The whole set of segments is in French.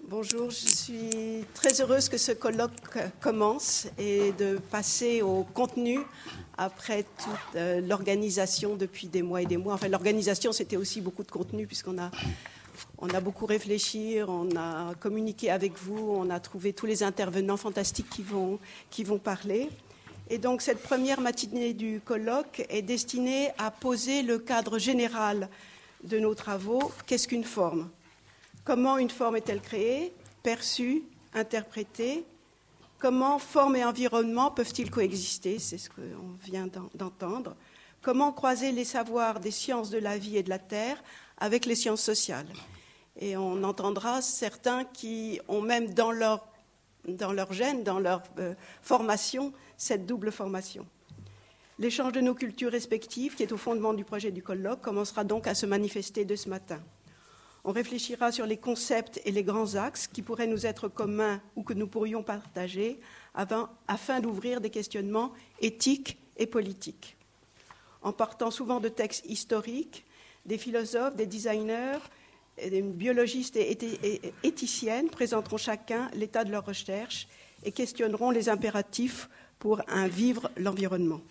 Bonjour, je suis très heureuse que ce colloque commence et de passer au contenu après toute l'organisation depuis des mois et des mois. Enfin, l'organisation, c'était aussi beaucoup de contenu puisqu'on a beaucoup réfléchi, on a communiqué avec vous, on a trouvé tous les intervenants fantastiques qui vont parler. Et donc, cette première matinée du colloque est destinée à poser le cadre général de nos travaux. Qu'est-ce qu'une forme ? Comment une forme est-elle créée, perçue, interprétée ? Comment forme et environnement peuvent-ils coexister ? C'est ce qu'on vient d'entendre. Comment croiser les savoirs des sciences de la vie et de la terre avec les sciences sociales ? Et on entendra certains qui ont même dans leur gène, dans leur formation, cette double formation. L'échange de nos cultures respectives, qui est au fondement du projet du colloque, commencera donc à se manifester de ce matin. On réfléchira sur les concepts et les grands axes qui pourraient nous être communs ou que nous pourrions partager afin d'ouvrir des questionnements éthiques et politiques. En partant souvent de textes historiques, des philosophes, des designers, des biologistes et éthiciennes présenteront chacun l'état de leur recherche et questionneront les impératifs pour un vivre l'environnement.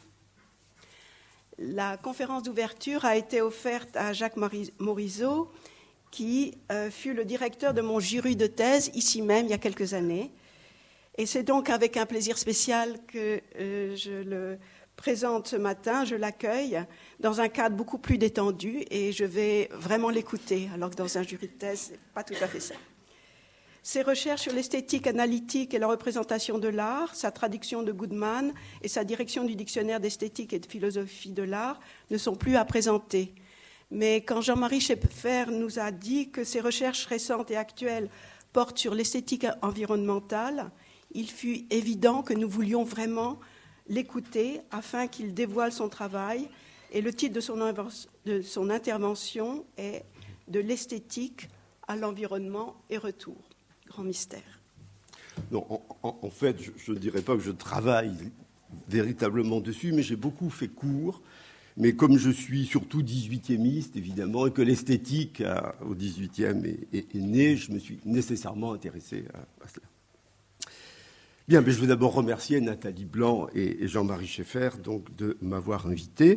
La conférence d'ouverture a été offerte à Jacques Morisot, qui fut le directeur de mon jury de thèse, ici même, il y a quelques années. Et c'est donc avec un plaisir spécial que je le présente ce matin, je l'accueille dans un cadre beaucoup plus détendu et je vais vraiment l'écouter, alors que dans un jury de thèse, ce n'est pas tout à fait ça. Ses recherches sur l'esthétique analytique et la représentation de l'art, sa traduction de Goodman et sa direction du dictionnaire d'esthétique et de philosophie de l'art ne sont plus à présenter. Mais quand Jean-Marie Scheffer nous a dit que ses recherches récentes et actuelles portent sur l'esthétique environnementale, il fut évident que nous voulions vraiment l'écouter afin qu'il dévoile son travail. Et le titre de son intervention est « De l'esthétique à l'environnement et retour ». Grand mystère. Non, en fait, je ne dirais pas que je travaille véritablement dessus, mais j'ai beaucoup fait cours. Mais comme je suis surtout 18e-iste, évidemment, et que l'esthétique au 18e est née, je me suis nécessairement intéressé à cela. Bien, mais je veux d'abord remercier Nathalie Blanc et Jean-Marie Scheffer donc, de m'avoir invité.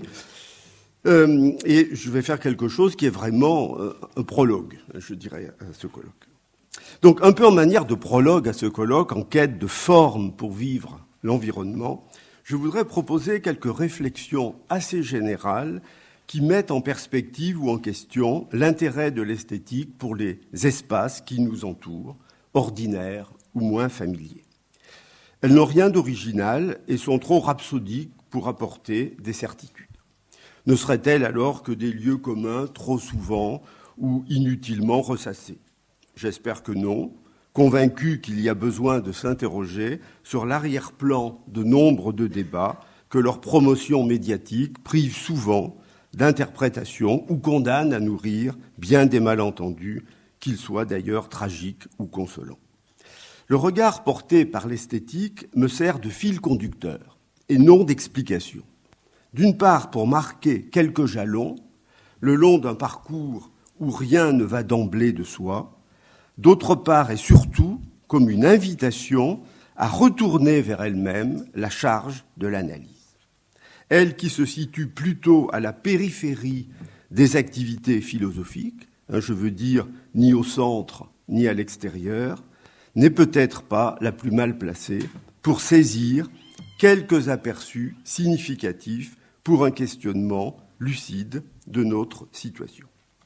Et je vais faire quelque chose qui est vraiment un prologue, je dirais, à ce colloque. Donc, un peu en manière de prologue à ce colloque, en quête de forme pour vivre l'environnement, je voudrais proposer quelques réflexions assez générales qui mettent en perspective ou en question l'intérêt de l'esthétique pour les espaces qui nous entourent, ordinaires ou moins familiers. Elles n'ont rien d'original et sont trop rhapsodiques pour apporter des certitudes. Ne seraient-elles alors que des lieux communs trop souvent ou inutilement ressassés ? J'espère que non, convaincu qu'il y a besoin de s'interroger sur l'arrière-plan de nombre de débats que leur promotion médiatique prive souvent d'interprétation ou condamne à nourrir bien des malentendus, qu'ils soient d'ailleurs tragiques ou consolants. Le regard porté par l'esthétique me sert de fil conducteur et non d'explication. D'une part, pour marquer quelques jalons, le long d'un parcours où rien ne va d'emblée de soi, d'autre part et surtout comme une invitation à retourner vers elle-même la charge de l'analyse. Elle qui se situe plutôt à la périphérie des activités philosophiques, je veux dire ni au centre ni à l'extérieur, n'est peut-être pas la plus mal placée pour saisir quelques aperçus significatifs pour un questionnement lucide de notre situation.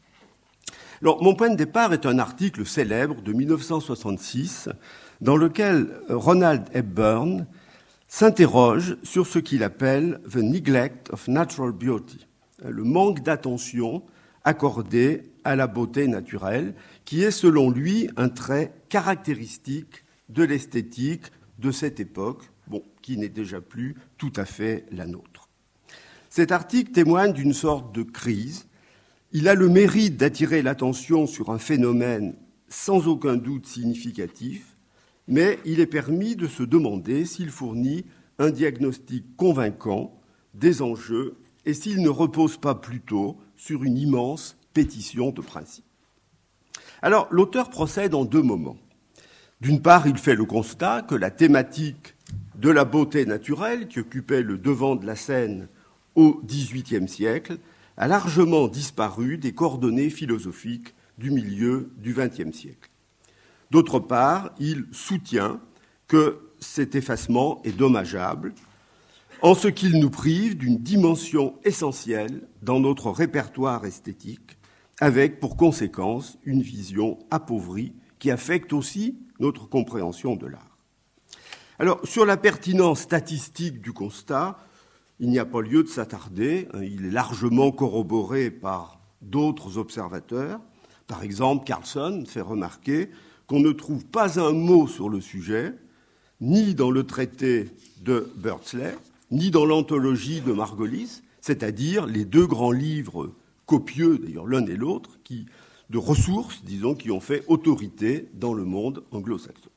Alors, mon point de départ est un article célèbre de 1966 dans lequel Ronald Hepburn s'interroge sur ce qu'il appelle « the neglect of natural beauty », le manque d'attention accordé à la beauté naturelle, qui est selon lui un trait caractéristique de l'esthétique de cette époque, qui n'est déjà plus tout à fait la nôtre. Cet article témoigne d'une sorte de crise. Il a le mérite d'attirer l'attention sur un phénomène sans aucun doute significatif, mais il est permis de se demander s'il fournit un diagnostic convaincant des enjeux et s'il ne repose pas plutôt sur une immense pétition de principe. Alors, l'auteur procède en deux moments. D'une part, il fait le constat que la thématique de la beauté naturelle, qui occupait le devant de la scène au XVIIIe siècle, a largement disparu des coordonnées philosophiques du milieu du XXe siècle. D'autre part, il soutient que cet effacement est dommageable en ce qu'il nous prive d'une dimension essentielle dans notre répertoire esthétique, avec pour conséquence une vision appauvrie qui affecte aussi notre compréhension de l'art. Alors, sur la pertinence statistique du constat, il n'y a pas lieu de s'attarder. Il est largement corroboré par d'autres observateurs. Par exemple, Carlson fait remarquer qu'on ne trouve pas un mot sur le sujet, ni dans le traité de Beardsley, ni dans l'anthologie de Margolis, c'est-à-dire les deux grands livres copieux, d'ailleurs l'un et l'autre, de ressources, disons, qui ont fait autorité dans le monde anglo-saxon.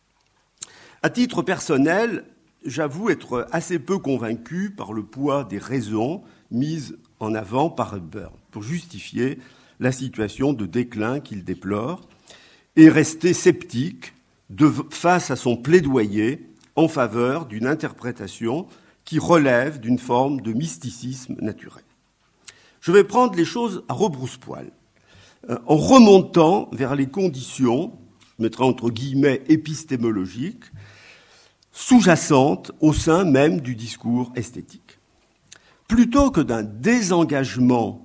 À titre personnel, j'avoue être assez peu convaincu par le poids des raisons mises en avant par Hepburn pour justifier la situation de déclin qu'il déplore et rester sceptique face à son plaidoyer en faveur d'une interprétation qui relève d'une forme de mysticisme naturel. Je vais prendre les choses à rebrousse-poil, en remontant vers les conditions, je mettrai entre guillemets épistémologiques, sous-jacentes au sein même du discours esthétique. Plutôt que d'un désengagement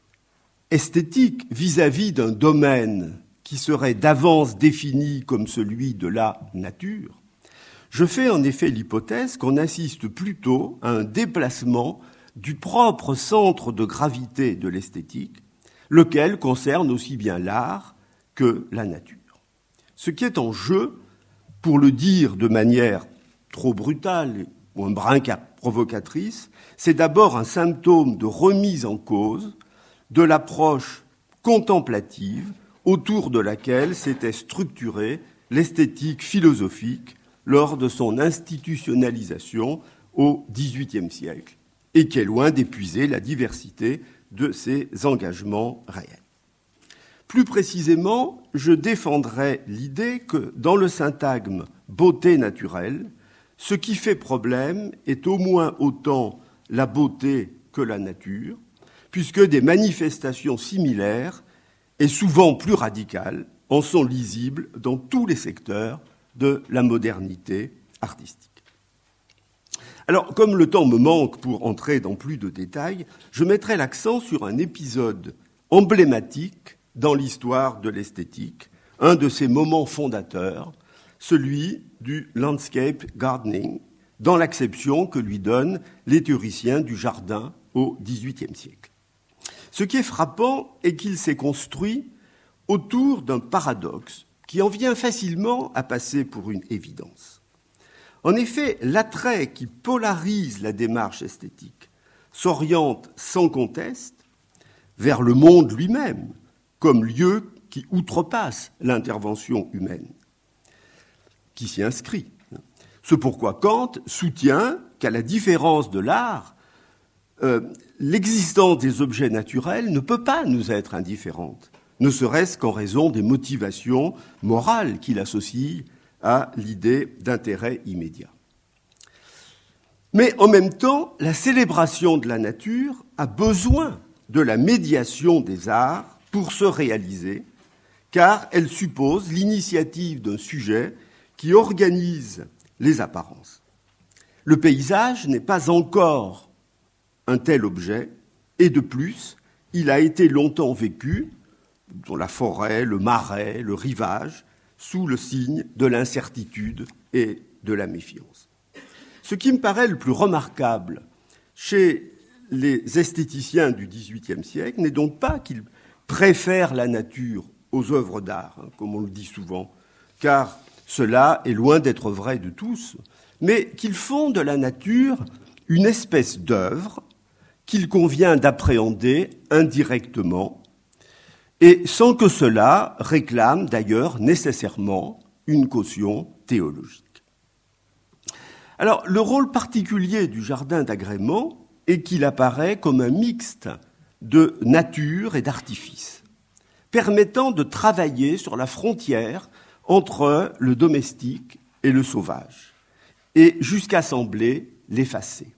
esthétique vis-à-vis d'un domaine qui serait d'avance défini comme celui de la nature, je fais en effet l'hypothèse qu'on assiste plutôt à un déplacement du propre centre de gravité de l'esthétique, lequel concerne aussi bien l'art que la nature. Ce qui est en jeu, pour le dire de manière trop brutale ou un brin provocatrice, c'est d'abord un symptôme de remise en cause de l'approche contemplative autour de laquelle s'était structurée l'esthétique philosophique lors de son institutionnalisation au XVIIIe siècle, et qui est loin d'épuiser la diversité de ses engagements réels. Plus précisément, je défendrai l'idée que, dans le syntagme « beauté naturelle », ce qui fait problème est au moins autant la beauté que la nature, puisque des manifestations similaires et souvent plus radicales en sont lisibles dans tous les secteurs de la modernité artistique. Alors, comme le temps me manque pour entrer dans plus de détails, je mettrai l'accent sur un épisode emblématique dans l'histoire de l'esthétique, un de ses moments fondateurs, celui du landscape gardening, dans l'acception que lui donnent les théoriciens du jardin au XVIIIe siècle. Ce qui est frappant est qu'il s'est construit autour d'un paradoxe qui en vient facilement à passer pour une évidence. En effet, l'attrait qui polarise la démarche esthétique s'oriente sans conteste vers le monde lui-même, comme lieu qui outrepasse l'intervention humaine, qui s'y inscrit. Ce pourquoi Kant soutient qu'à la différence de l'art, l'existence des objets naturels ne peut pas nous être indifférente, ne serait-ce qu'en raison des motivations morales qu'il associe à l'idée d'intérêt immédiat. Mais en même temps, la célébration de la nature a besoin de la médiation des arts pour se réaliser, car elle suppose l'initiative d'un sujet qui organise les apparences. Le paysage n'est pas encore un tel objet, et de plus, il a été longtemps vécu, dans la forêt, le marais, le rivage, sous le signe de l'incertitude et de la méfiance. Ce qui me paraît le plus remarquable chez les esthéticiens du XVIIIe siècle n'est donc pas qu'ils préfèrent la nature aux œuvres d'art, comme on le dit souvent, car cela est loin d'être vrai de tous, mais qu'ils font de la nature une espèce d'œuvre qu'il convient d'appréhender indirectement, et sans que cela réclame d'ailleurs nécessairement une caution théologique. Alors, le rôle particulier du jardin d'agrément est qu'il apparaît comme un mixte de nature et d'artifice, permettant de travailler sur la frontière entre le domestique et le sauvage, et jusqu'à sembler l'effacer.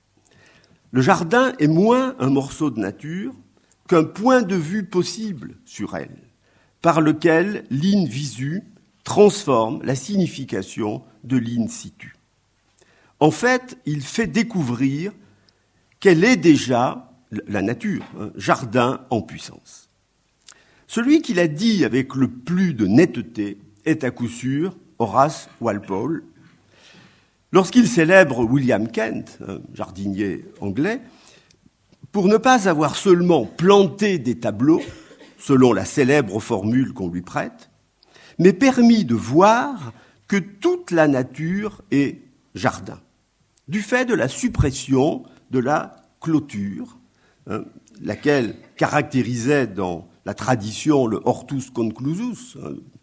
Le jardin est moins un morceau de nature qu'un point de vue possible sur elle, par lequel l'in visu transforme la signification de l'in situ. En fait, il fait découvrir qu'elle est déjà, la nature, jardin en puissance. Celui qui l'a dit avec le plus de netteté est à coup sûr Horace Walpole. Lorsqu'il célèbre William Kent, un jardinier anglais, pour ne pas avoir seulement planté des tableaux, selon la célèbre formule qu'on lui prête, mais permis de voir que toute la nature est jardin, du fait de la suppression de la clôture, laquelle caractérisait dans la tradition le hortus conclusus,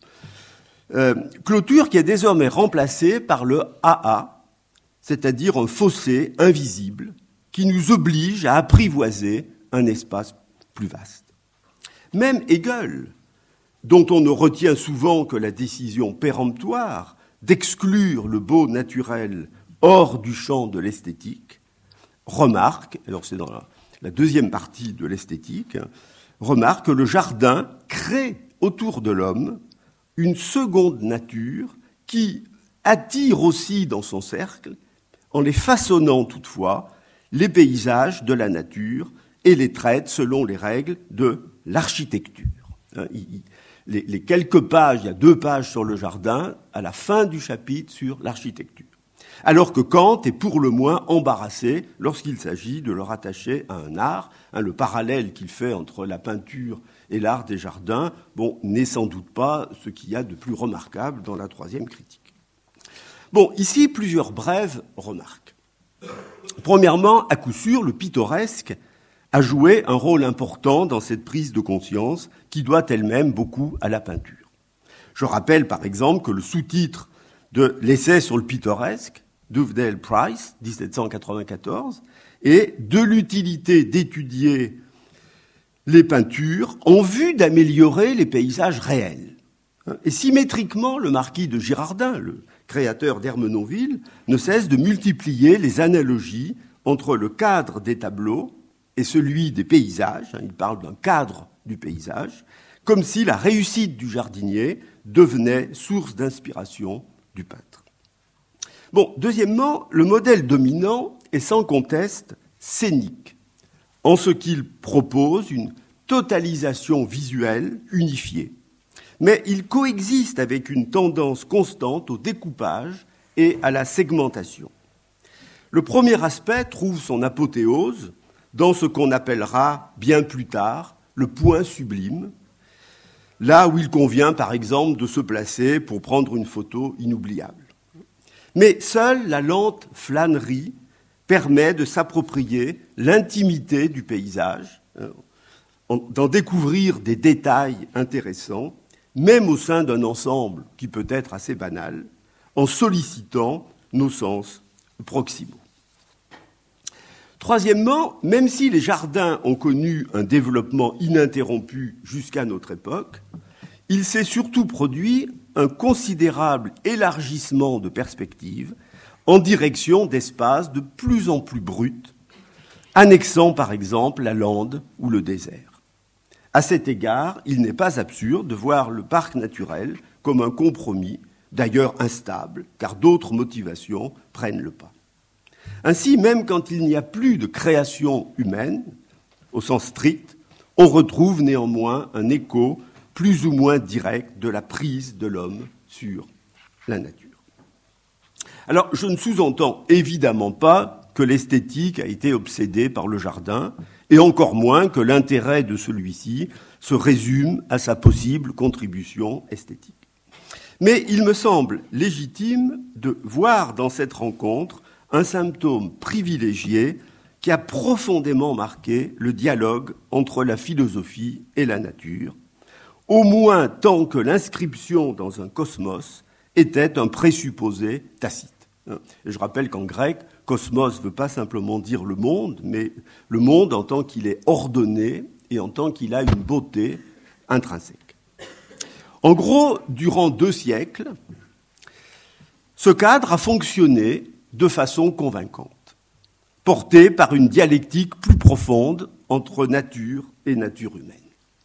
clôture qui est désormais remplacée par le AA, c'est-à-dire un fossé invisible qui nous oblige à apprivoiser un espace plus vaste. Même Hegel, dont on ne retient souvent que la décision péremptoire d'exclure le beau naturel hors du champ de l'esthétique, remarque, alors c'est dans la deuxième partie de l'esthétique, remarque que le jardin crée autour de l'homme une seconde nature qui attire aussi dans son cercle, en les façonnant toutefois, les paysages de la nature et les traite selon les règles de l'architecture. Les quelques pages, il y a 2 pages sur le jardin, à la fin du chapitre sur l'architecture. Alors que Kant est pour le moins embarrassé lorsqu'il s'agit de le rattacher à un art. Le parallèle qu'il fait entre la peinture et l'art des jardins, n'est sans doute pas ce qu'il y a de plus remarquable dans la 3e critique. Ici, plusieurs brèves remarques. Premièrement, à coup sûr, le pittoresque a joué un rôle important dans cette prise de conscience qui doit elle-même beaucoup à la peinture. Je rappelle par exemple que le sous-titre de l'essai sur le pittoresque, Dovedale Price, 1794, est de l'utilité d'étudier les peintures en vue d'améliorer les paysages réels. Et symétriquement, le marquis de Girardin, le créateur d'Ermenonville, ne cesse de multiplier les analogies entre le cadre des tableaux et celui des paysages. Il parle d'un cadre du paysage, comme si la réussite du jardinier devenait source d'inspiration du peintre. Deuxièmement, le modèle dominant est sans conteste scénique, en ce qu'il propose une totalisation visuelle unifiée. Mais il coexiste avec une tendance constante au découpage et à la segmentation. Le premier aspect trouve son apothéose dans ce qu'on appellera bien plus tard le point sublime, là où il convient par exemple de se placer pour prendre une photo inoubliable. Mais seule la lente flânerie permet de s'approprier l'intimité du paysage, d'en découvrir des détails intéressants, même au sein d'un ensemble qui peut être assez banal, en sollicitant nos sens proximaux. Troisièmement, même si les jardins ont connu un développement ininterrompu jusqu'à notre époque, il s'est surtout produit un considérable élargissement de perspectives en direction d'espaces de plus en plus bruts, annexant par exemple la lande ou le désert. À cet égard, il n'est pas absurde de voir le parc naturel comme un compromis, d'ailleurs instable, car d'autres motivations prennent le pas. Ainsi, même quand il n'y a plus de création humaine, au sens strict, on retrouve néanmoins un écho plus ou moins direct de la prise de l'homme sur la nature. Alors, je ne sous-entends évidemment pas que l'esthétique a été obsédée par le jardin, et encore moins que l'intérêt de celui-ci se résume à sa possible contribution esthétique. Mais il me semble légitime de voir dans cette rencontre un symptôme privilégié qui a profondément marqué le dialogue entre la philosophie et la nature, au moins tant que l'inscription dans un cosmos était un présupposé tacite. Et je rappelle qu'en grec, cosmos ne veut pas simplement dire le monde, mais le monde en tant qu'il est ordonné et en tant qu'il a une beauté intrinsèque. En gros, durant 2 siècles, ce cadre a fonctionné de façon convaincante, porté par une dialectique plus profonde entre nature et nature humaine.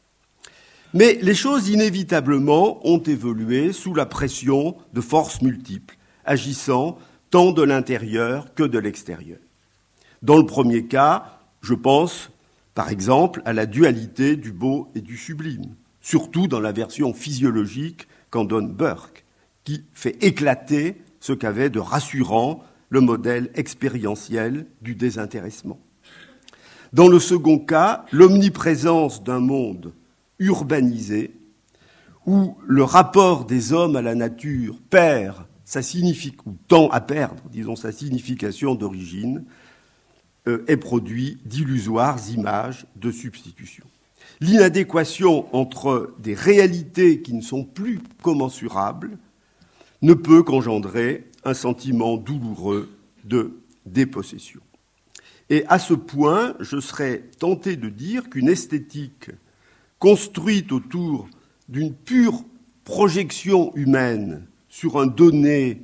Mais les choses inévitablement ont évolué sous la pression de forces multiples, agissant tant de l'intérieur que de l'extérieur. Dans le premier cas, je pense, par exemple, à la dualité du beau et du sublime, surtout dans la version physiologique qu'en donne Burke, qui fait éclater ce qu'avait de rassurant le modèle expérientiel du désintéressement. Dans le second cas, l'omniprésence d'un monde urbanisé, où le rapport des hommes à la nature perd sa signification, ou tend à perdre, disons, sa signification d'origine, est produit d'illusoires images de substitution. L'inadéquation entre des réalités qui ne sont plus commensurables ne peut qu'engendrer un sentiment douloureux de dépossession. Et à ce point, je serais tenté de dire qu'une esthétique construite autour d'une pure projection humaine sur un donné,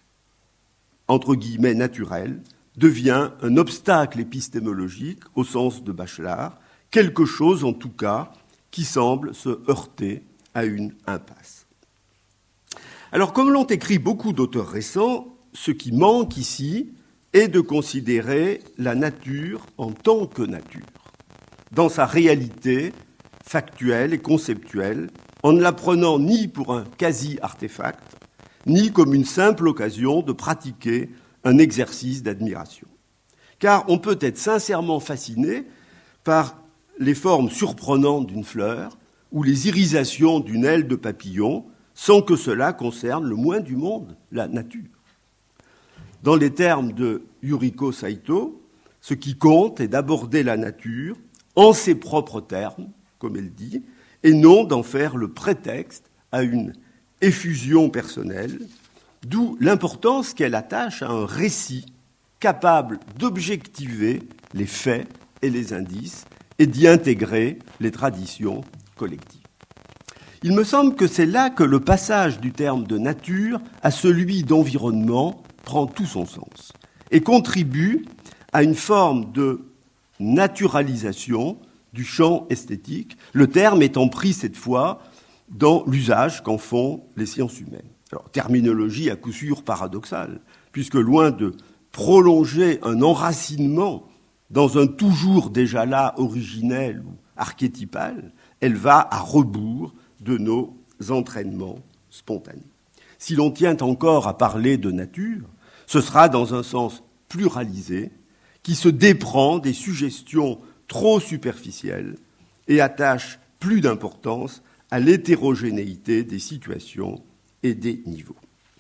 entre guillemets, naturel, devient un obstacle épistémologique au sens de Bachelard, quelque chose en tout cas qui semble se heurter à une impasse. Alors, comme l'ont écrit beaucoup d'auteurs récents, ce qui manque ici est de considérer la nature en tant que nature, dans sa réalité factuelle et conceptuelle, en ne la prenant ni pour un quasi-artefact, ni comme une simple occasion de pratiquer un exercice d'admiration. Car on peut être sincèrement fasciné par les formes surprenantes d'une fleur ou les irisations d'une aile de papillon, sans que cela concerne le moins du monde la nature. Dans les termes de Yuriko Saito, ce qui compte est d'aborder la nature en ses propres termes, comme elle dit, et non d'en faire le prétexte à une effusion personnelle, d'où l'importance qu'elle attache à un récit capable d'objectiver les faits et les indices et d'y intégrer les traditions collectives. Il me semble que c'est là que le passage du terme de nature à celui d'environnement prend tout son sens et contribue à une forme de naturalisation du champ esthétique, le terme étant pris cette fois dans l'usage qu'en font les sciences humaines. Alors, terminologie à coup sûr paradoxale, puisque loin de prolonger un enracinement dans un toujours déjà là originel ou archétypal, elle va à rebours de nos entraînements spontanés. Si l'on tient encore à parler de nature, ce sera dans un sens pluralisé qui se déprend des suggestions trop superficielles et attache plus d'importance à l'hétérogénéité des situations et des niveaux.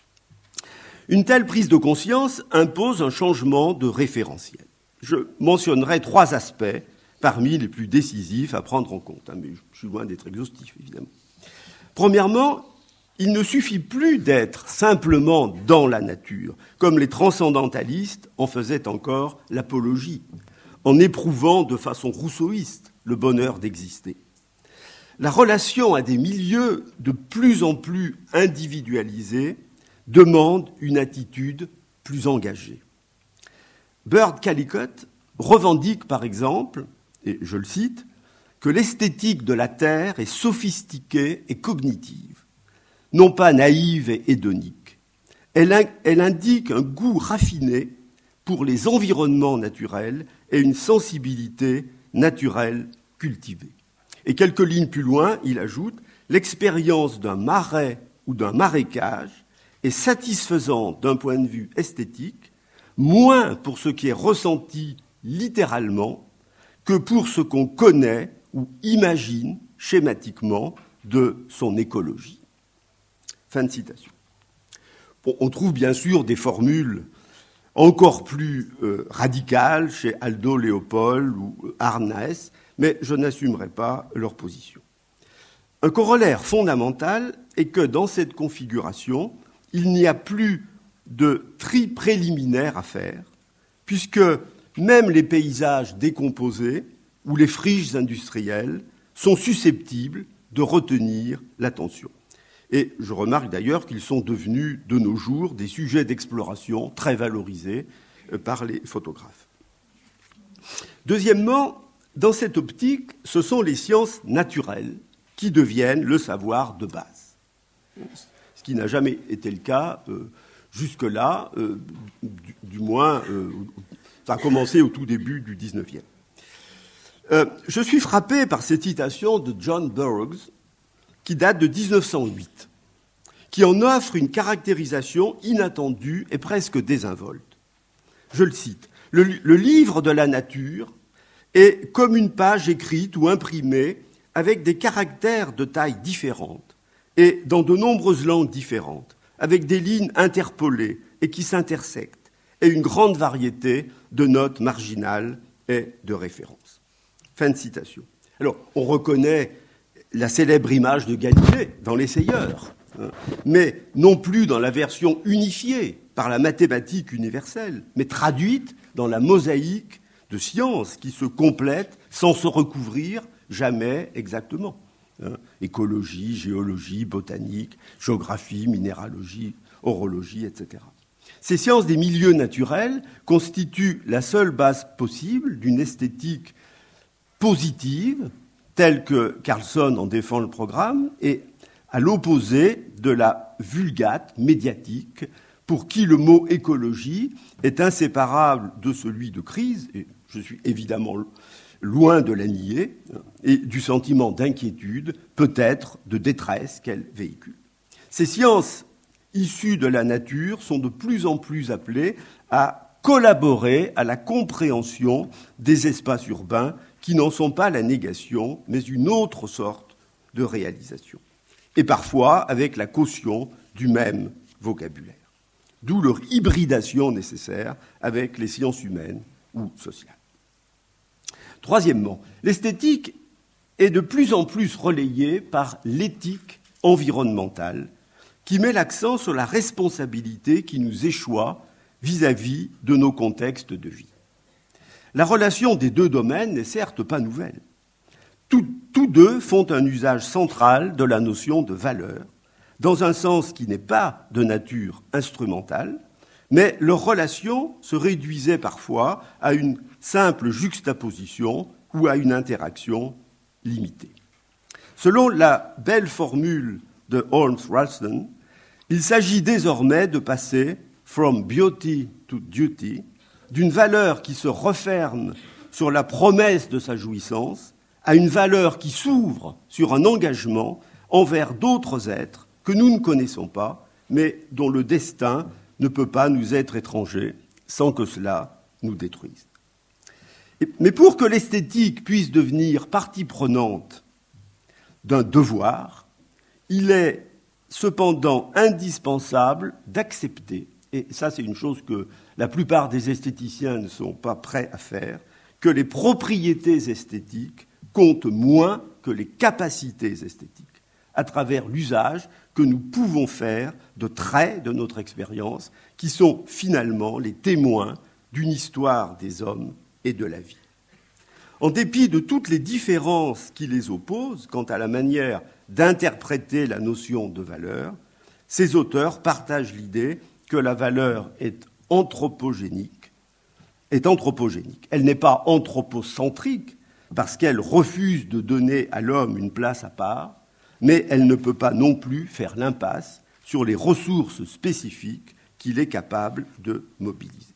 Une telle prise de conscience impose un changement de référentiel. Je mentionnerai 3 aspects parmi les plus décisifs à prendre en compte, mais je suis loin d'être exhaustif, évidemment. Premièrement, il ne suffit plus d'être simplement dans la nature, comme les transcendantalistes en faisaient encore l'apologie, en éprouvant de façon rousseauiste le bonheur d'exister. La relation à des milieux de plus en plus individualisés demande une attitude plus engagée. Burt Callicott revendique par exemple, et je le cite, que l'esthétique de la Terre est sophistiquée et cognitive, non pas naïve et hédonique. Elle indique un goût raffiné pour les environnements naturels et une sensibilité naturelle cultivée. Et quelques lignes plus loin, il ajoute « L'expérience d'un marais ou d'un marécage est satisfaisante d'un point de vue esthétique, moins pour ce qui est ressenti littéralement que pour ce qu'on connaît ou imagine schématiquement de son écologie. » Fin de citation. Bon, on trouve bien sûr des formules encore plus radicales chez Aldo Leopold ou Arnaes, mais je n'assumerai pas leur position. Un corollaire fondamental est que dans cette configuration, il n'y a plus de tri préliminaire à faire, puisque même les paysages décomposés ou les friches industrielles sont susceptibles de retenir l'attention. Et je remarque d'ailleurs qu'ils sont devenus de nos jours des sujets d'exploration très valorisés par les photographes. Deuxièmement, dans cette optique, ce sont les sciences naturelles qui deviennent le savoir de base. Ce qui n'a jamais été le cas jusque-là, du moins, ça a commencé au tout début du XIXe. Je suis frappé par cette citation de John Burroughs, qui date de 1908, qui en offre une caractérisation inattendue et presque désinvolte. Je le cite. Le livre de la nature est comme une page écrite ou imprimée avec des caractères de taille différente et dans de nombreuses langues différentes, avec des lignes interpolées et qui s'intersectent, et une grande variété de notes marginales et de références. Fin de citation. Alors, on reconnaît la célèbre image de Galilée dans l'Essayeur, mais non plus dans la version unifiée par la mathématique universelle, mais traduite dans la mosaïque de sciences qui se complètent sans se recouvrir jamais exactement. Écologie, géologie, botanique, géographie, minéralogie, horologie, etc. Ces sciences des milieux naturels constituent la seule base possible d'une esthétique positive, telle que Carlson en défend le programme, et à l'opposé de la vulgate médiatique pour qui le mot écologie est inséparable de celui de crise, et je suis évidemment loin de la nier, et du sentiment d'inquiétude, peut-être de détresse qu'elle véhicule. Ces sciences issues de la nature sont de plus en plus appelées à collaborer à la compréhension des espaces urbains qui n'en sont pas la négation, mais une autre sorte de réalisation. Et parfois avec la caution du même vocabulaire. D'où leur hybridation nécessaire avec les sciences humaines ou sociales. Troisièmement, l'esthétique est de plus en plus relayée par l'éthique environnementale qui met l'accent sur la responsabilité qui nous échoit vis-à-vis de nos contextes de vie. La relation des deux domaines n'est certes pas nouvelle. Tous deux font un usage central de la notion de valeur, dans un sens qui n'est pas de nature instrumentale, mais leur relation se réduisait parfois à une simple juxtaposition ou à une interaction limitée. Selon la belle formule de Holmes Ralston, il s'agit désormais de passer from beauty to duty, d'une valeur qui se referme sur la promesse de sa jouissance, à une valeur qui s'ouvre sur un engagement envers d'autres êtres que nous ne connaissons pas, mais dont le destin ne peut pas nous être étranger sans que cela nous détruise. Mais pour que l'esthétique puisse devenir partie prenante d'un devoir, il est cependant indispensable d'accepter, et ça c'est une chose que la plupart des esthéticiens ne sont pas prêts à faire, que les propriétés esthétiques comptent moins que les capacités esthétiques, à travers l'usage que nous pouvons faire de traits de notre expérience qui sont finalement les témoins d'une histoire des hommes et de la vie. En dépit de toutes les différences qui les opposent quant à la manière d'interpréter la notion de valeur, ces auteurs partagent l'idée que la valeur est anthropogénique. Elle n'est pas anthropocentrique parce qu'elle refuse de donner à l'homme une place à part, mais elle ne peut pas non plus faire l'impasse sur les ressources spécifiques qu'il est capable de mobiliser.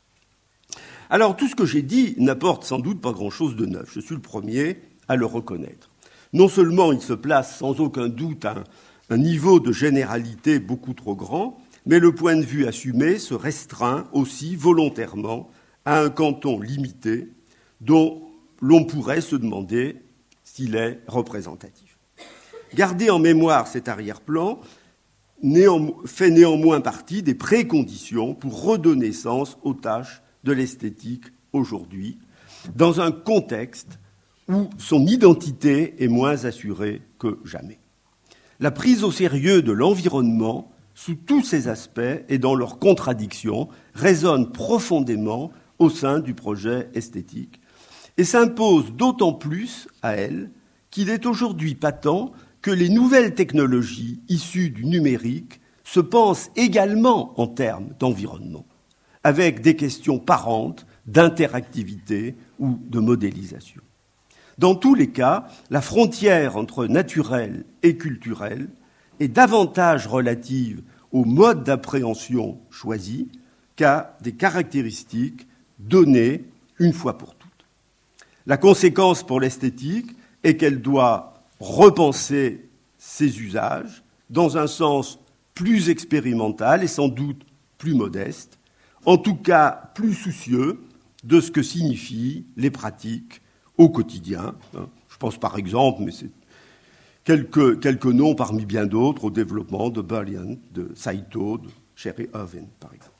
Alors, tout ce que j'ai dit n'apporte sans doute pas grand-chose de neuf. Je suis le premier à le reconnaître. Non seulement il se place sans aucun doute à un niveau de généralité beaucoup trop grand, mais le point de vue assumé se restreint aussi volontairement à un canton limité dont l'on pourrait se demander s'il est représentatif. Garder en mémoire cet arrière-plan fait néanmoins partie des préconditions pour redonner sens aux tâches de l'esthétique aujourd'hui, dans un contexte où son identité est moins assurée que jamais. La prise au sérieux de l'environnement, sous tous ses aspects et dans leurs contradictions, résonne profondément au sein du projet esthétique et s'impose d'autant plus à elle qu'il est aujourd'hui patent que les nouvelles technologies issues du numérique se pensent également en termes d'environnement, avec des questions parentes d'interactivité ou de modélisation. Dans tous les cas, la frontière entre naturel et culturel est davantage relative au mode d'appréhension choisi qu'à des caractéristiques données une fois pour toutes. La conséquence pour l'esthétique est qu'elle doit repenser ses usages dans un sens plus expérimental et sans doute plus modeste, en tout cas plus soucieux de ce que signifient les pratiques au quotidien. Je pense par exemple, mais c'est quelques noms parmi bien d'autres, au développement de Bullion, de Saito, de Sherry Irvine, par exemple.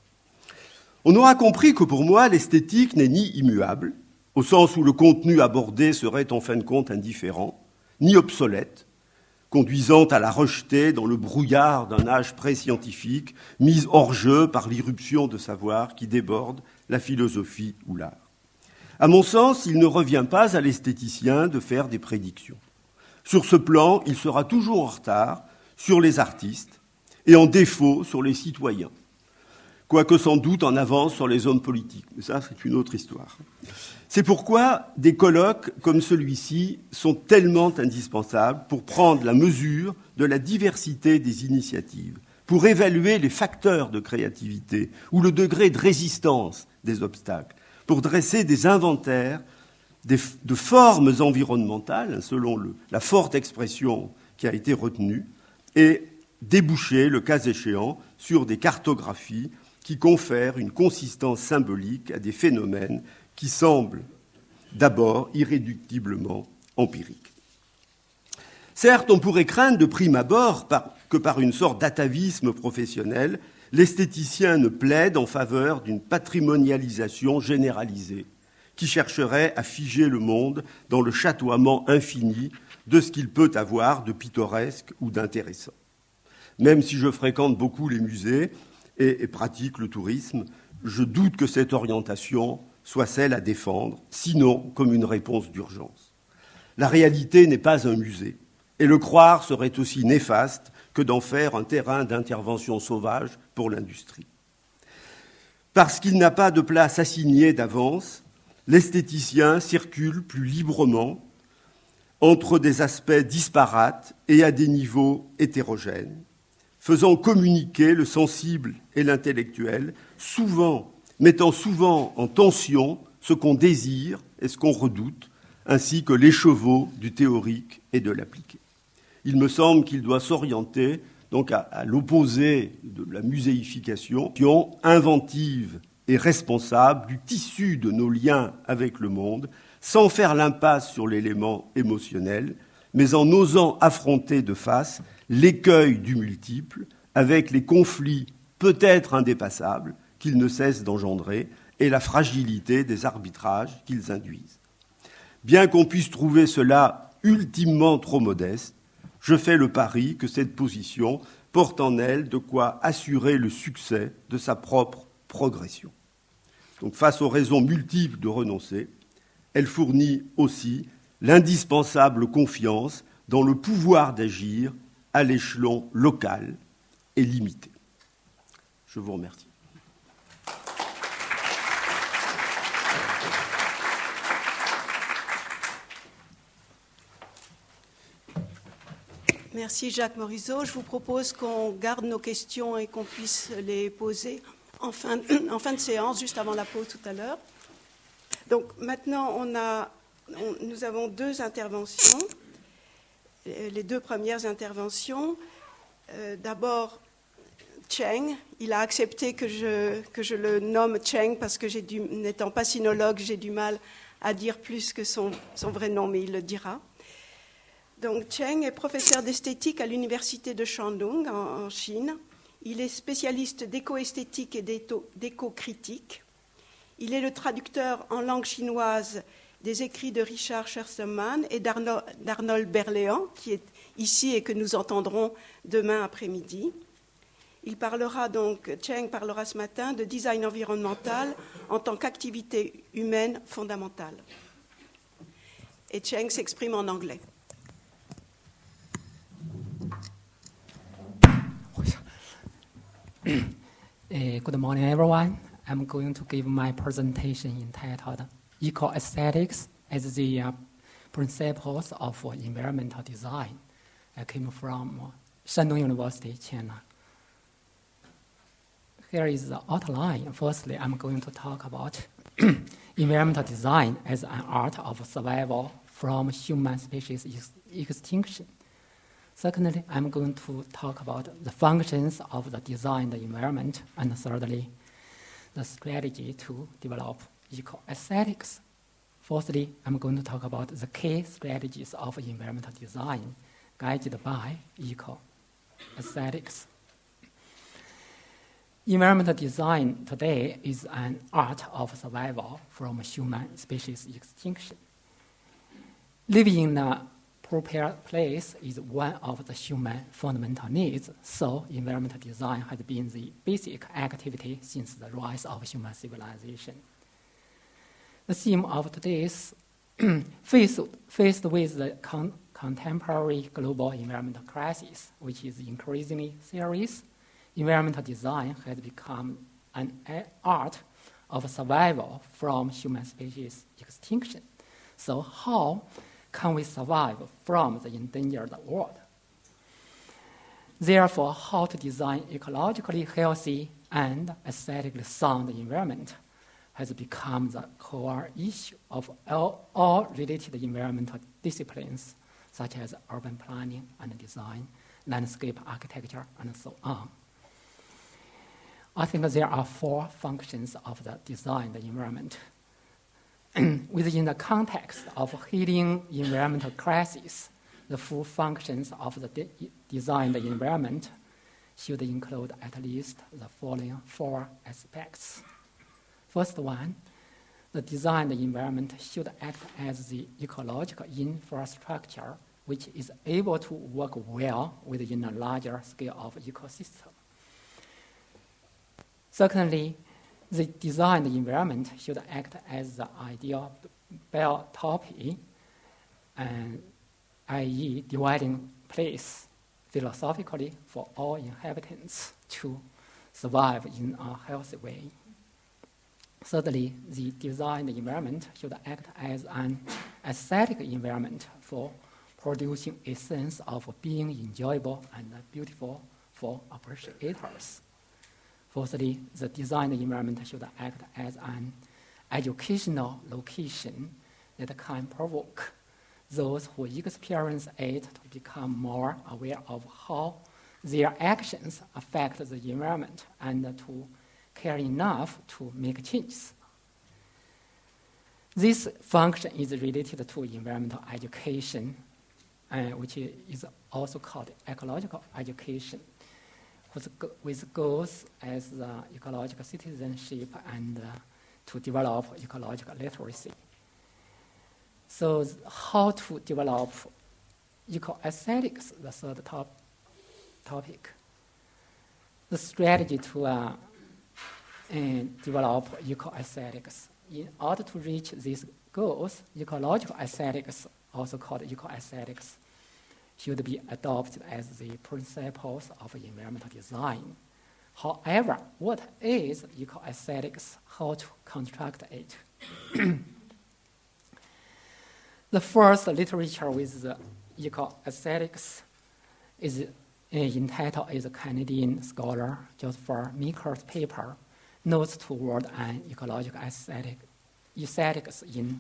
On aura compris que pour moi, l'esthétique n'est ni immuable, au sens où le contenu abordé serait en fin de compte indifférent, ni obsolète, conduisant à la rejeter dans le brouillard d'un âge pré-scientifique, mise hors jeu par l'irruption de savoir qui déborde la philosophie ou l'art. À mon sens, il ne revient pas à l'esthéticien de faire des prédictions. Sur ce plan, il sera toujours en retard sur les artistes et en défaut sur les citoyens, quoique sans doute en avance sur les hommes politiques. Mais ça, c'est une autre histoire. C'est pourquoi des colloques comme celui-ci sont tellement indispensables pour prendre la mesure de la diversité des initiatives, pour évaluer les facteurs de créativité ou le degré de résistance des obstacles, pour dresser des inventaires de formes environnementales, selon la forte expression qui a été retenue, et déboucher, le cas échéant, sur des cartographies qui confèrent une consistance symbolique à des phénomènes qui semblent d'abord irréductiblement empiriques. Certes, on pourrait craindre de prime abord que par une sorte d'atavisme professionnel, l'esthéticien ne plaide en faveur d'une patrimonialisation généralisée qui chercherait à figer le monde dans le chatoiement infini de ce qu'il peut avoir de pittoresque ou d'intéressant. Même si je fréquente beaucoup les musées et pratique le tourisme, je doute que cette orientation soit celle à défendre, sinon comme une réponse d'urgence. La réalité n'est pas un musée, et le croire serait aussi néfaste que d'en faire un terrain d'intervention sauvage pour l'industrie. Parce qu'il n'a pas de place assignée d'avance, l'esthéticien circule plus librement entre des aspects disparates et à des niveaux hétérogènes, faisant communiquer le sensible et l'intellectuel, mettant souvent en tension ce qu'on désire et ce qu'on redoute, ainsi que l'écheveau du théorique et de l'appliqué. Il me semble qu'il doit s'orienter donc à l'opposé de la muséification, inventive et responsable du tissu de nos liens avec le monde, sans faire l'impasse sur l'élément émotionnel, mais en osant affronter de face l'écueil du multiple avec les conflits peut-être indépassables qu'ils ne cessent d'engendrer et la fragilité des arbitrages qu'ils induisent. Bien qu'on puisse trouver cela ultimement trop modeste, je fais le pari que cette position porte en elle de quoi assurer le succès de sa propre progression. Donc, face aux raisons multiples de renoncer, elle fournit aussi l'indispensable confiance dans le pouvoir d'agir à l'échelon local et limité. Je vous remercie. Merci Jacques Morisot. Je vous propose qu'on garde nos questions et qu'on puisse les poser en fin de séance, juste avant la pause tout à l'heure. Donc maintenant, nous avons deux interventions. Les deux premières interventions. D'abord, Cheng. Il a accepté que je le nomme Cheng parce que n'étant pas sinologue, j'ai du mal à dire plus que son vrai nom, mais il le dira. Donc Cheng est professeur d'esthétique à l'université de Shandong en Chine. Il est spécialiste d'éco-esthétique et d'éco-critique. Il est le traducteur en langue chinoise des écrits de Richard Shersterman et d'Arnold Berléand, qui est ici et que nous entendrons demain après-midi. Cheng parlera ce matin de design environnemental en tant qu'activité humaine fondamentale. Et Cheng s'exprime en anglais. Good morning, everyone. I'm going to give my presentation entitled Eco-Aesthetics as the Principles of Environmental Design. I came from Shandong University, China. Here is the outline. Firstly, I'm going to talk about environmental design as an art of survival from human species extinction. Secondly, I'm going to talk about the functions of the designed environment. And thirdly, the strategy to develop eco-aesthetics. Fourthly, I'm going to talk about the key strategies of environmental design guided by eco-aesthetics. Environmental design today is an art of survival from human species extinction. Living in a prepared place is one of the human fundamental needs, so environmental design has been the basic activity since the rise of human civilization. The theme of today's faced with the contemporary global environmental crisis, which is increasingly serious, environmental design has become an art of survival from human species extinction. So how can we survive from the endangered world? Therefore, how to design ecologically healthy and aesthetically sound environment has become the core issue of all related environmental disciplines, such as urban planning and design, landscape architecture, and so on. I think there are four functions of the designed environment. Within the context of healing environmental crisis, the full functions of the designed environment should include at least the following four aspects. First one, the designed environment should act as the ecological infrastructure which is able to work well within a larger scale of ecosystem. Secondly, the designed environment should act as the ideal biotopy, i.e. dividing place philosophically for all inhabitants to survive in a healthy way. Thirdly, the designed environment should act as an aesthetic environment for producing a sense of being enjoyable and beautiful for appreciators. Fourthly, the designed environment should act as an educational location that can provoke those who experience it to become more aware of how their actions affect the environment and to care enough to make changes. This function is related to environmental education, which is also called ecological education, with goals as ecological citizenship and to develop ecological literacy. So how to develop eco-aesthetics, the third topic. The strategy to develop eco-aesthetics. In order to reach these goals, ecological aesthetics, also called eco-aesthetics, should be adopted as the principles of environmental design. However, what is eco-aesthetics? How to construct it? The first literature with the eco-aesthetics is entitled as a Canadian scholar Joseph Meeker's paper, Notes Toward an Ecological Aesthetics in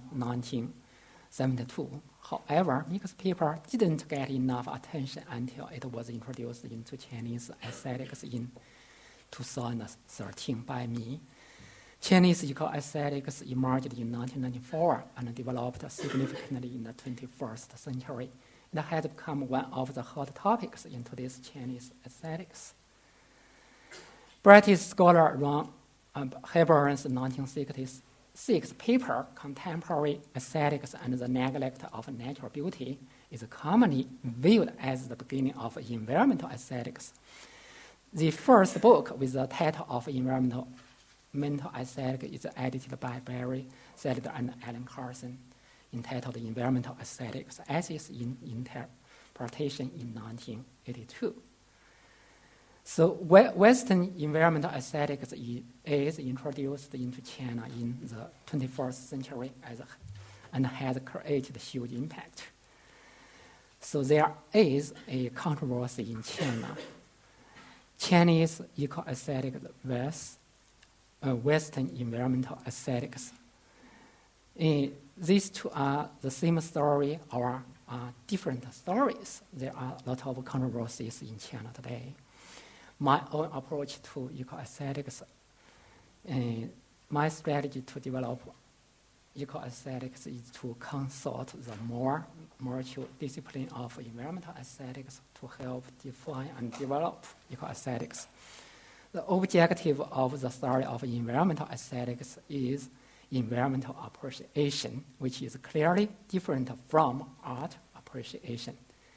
1972. However, Meeker's paper didn't get enough attention until it was introduced into Chinese aesthetics in 2013 by me. Chinese eco-aesthetics emerged in 1994 and developed significantly in the 21st century. It has become one of the hot topics in today's Chinese aesthetics. British scholar Ron Heburn's 1966 paper, Contemporary Aesthetics and the Neglect of Natural Beauty, is commonly viewed as the beginning of environmental aesthetics. The first book with the title of Environmental Aesthetic is edited by Barry Sadler and Alan Carson, entitled Environmental Aesthetics, Essays in Interpretation in 1982. So Western environmental aesthetics is introduced into China in the 21st century and has created huge impact. So there is a controversy in China. Chinese eco-aesthetics versus Western environmental aesthetics. These two are the same story or different stories. There are a lot of controversies in China today. My own approach to eco-aesthetics, my strategy to develop eco-aesthetics is to consult the more mature discipline of environmental aesthetics to help define and develop eco-aesthetics. The objective of the study of environmental aesthetics is environmental appreciation, which is clearly different from art appreciation.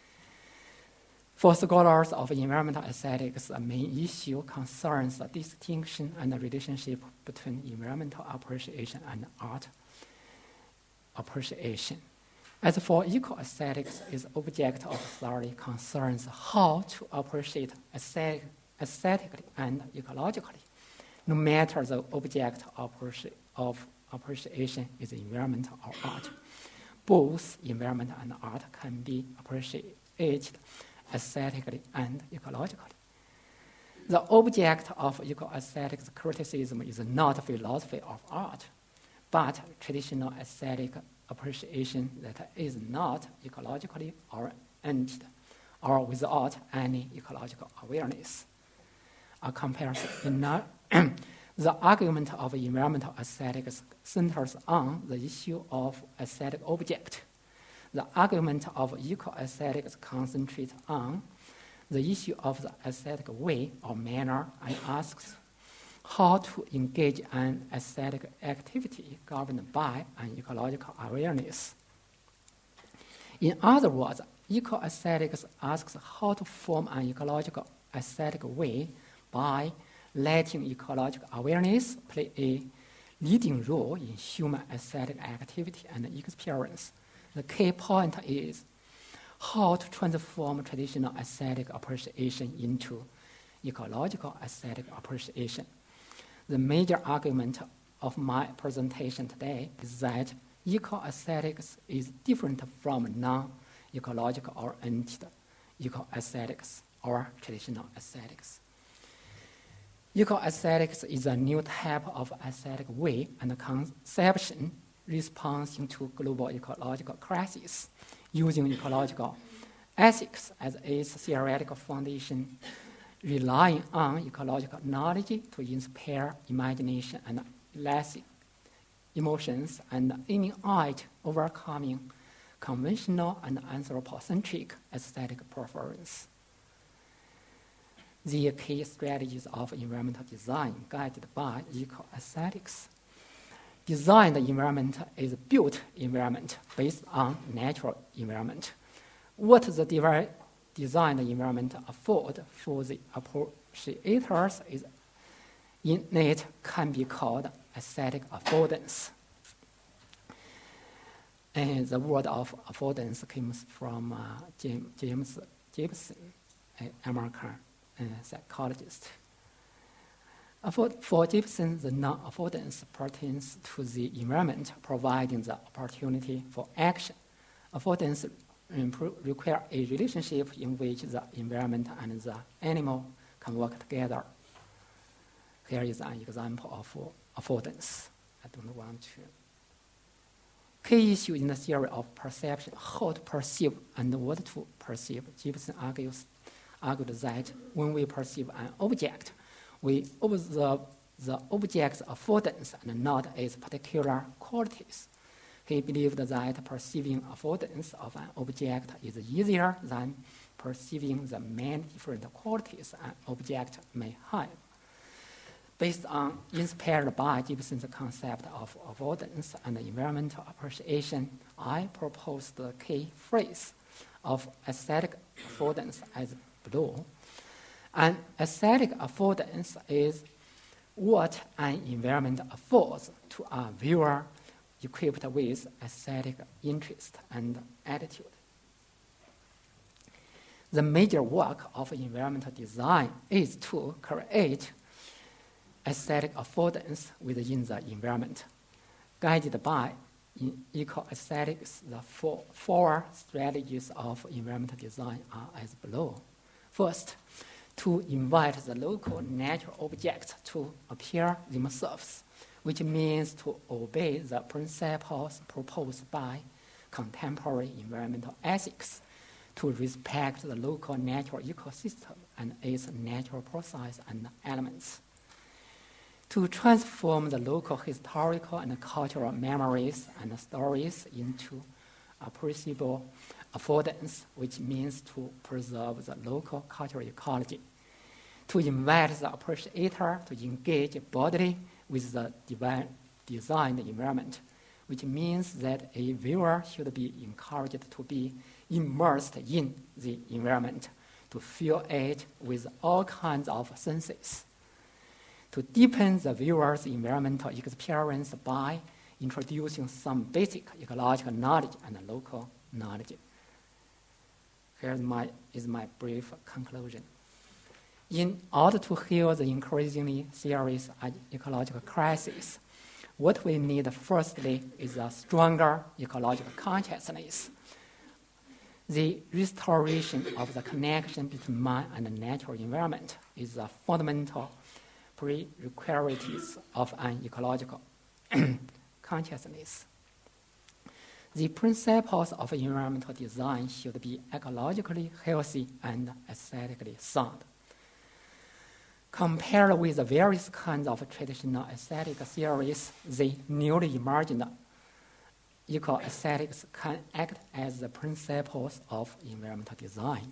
For scholars of environmental aesthetics, the main issue concerns the distinction and the relationship between environmental appreciation and art appreciation. As for eco-aesthetics, its object of study concerns how to appreciate aesthetically and ecologically, no matter the object of appreciation is environmental or art. Both environment and art can be appreciated aesthetically and ecologically. The object of eco-aesthetics criticism is not philosophy of art, but traditional aesthetic appreciation that is not ecologically oriented or without any ecological awareness. A comparison. The argument of environmental aesthetics centers on the issue of aesthetic object. The argument of eco-aesthetics concentrates on the issue of the aesthetic way or manner and asks how to engage an aesthetic activity governed by an ecological awareness. In other words, eco-aesthetics asks how to form an ecological aesthetic way by letting ecological awareness play a leading role in human aesthetic activity and experience. The key point is how to transform traditional aesthetic appreciation into ecological aesthetic appreciation. The major argument of my presentation today is that eco-aesthetics is different from non-ecological oriented eco-aesthetics or traditional aesthetics. Eco-aesthetics is a new type of aesthetic way and conception responding to global ecological crisis, using ecological ethics as its theoretical foundation, relying on ecological knowledge to inspire imagination and elicit emotions, and aiming at overcoming conventional and anthropocentric aesthetic preference. The key strategies of environmental design guided by eco-aesthetics. Designed environment is built environment based on natural environment. What the designed environment afford for the appreciators is innate can be called aesthetic affordance. And the word of affordance comes from James Gibson, an American psychologist. For Gibson, the non-affordance pertains to the environment providing the opportunity for action. Affordance requires a relationship in which the environment and the animal can work together. Here is an example of affordance. I don't want to. Key issue in the theory of perception, how to perceive and what to perceive. Gibson argued that when we perceive an object, we observe the object's affordance and not its particular qualities. He believed that perceiving affordance of an object is easier than perceiving the many different qualities an object may have. Inspired by Gibson's concept of affordance and environmental appreciation, I proposed the key phrase of aesthetic affordance as below. An aesthetic affordance is what an environment affords to a viewer equipped with aesthetic interest and attitude. The major work of environmental design is to create aesthetic affordance within the environment. Guided by eco-aesthetics, the four strategies of environmental design are as below. First, to invite the local natural objects to appear themselves, which means to obey the principles proposed by contemporary environmental ethics, to respect the local natural ecosystem and its natural process and elements, to transform the local historical and cultural memories and stories into appreciable affordance, which means to preserve the local cultural ecology, to invite the appreciator to engage broadly with the designed environment, which means that a viewer should be encouraged to be immersed in the environment, to feel it with all kinds of senses, to deepen the viewer's environmental experience by introducing some basic ecological knowledge and local knowledge. Here is my brief conclusion. In order to heal the increasingly serious ecological crisis, what we need firstly is a stronger ecological consciousness. The restoration of the connection between man and the natural environment is a fundamental prerequisite of an ecological consciousness. The principles of environmental design should be ecologically healthy and aesthetically sound. Compared with the various kinds of traditional aesthetic theories, the newly emergent eco-aesthetics can act as the principles of environmental design.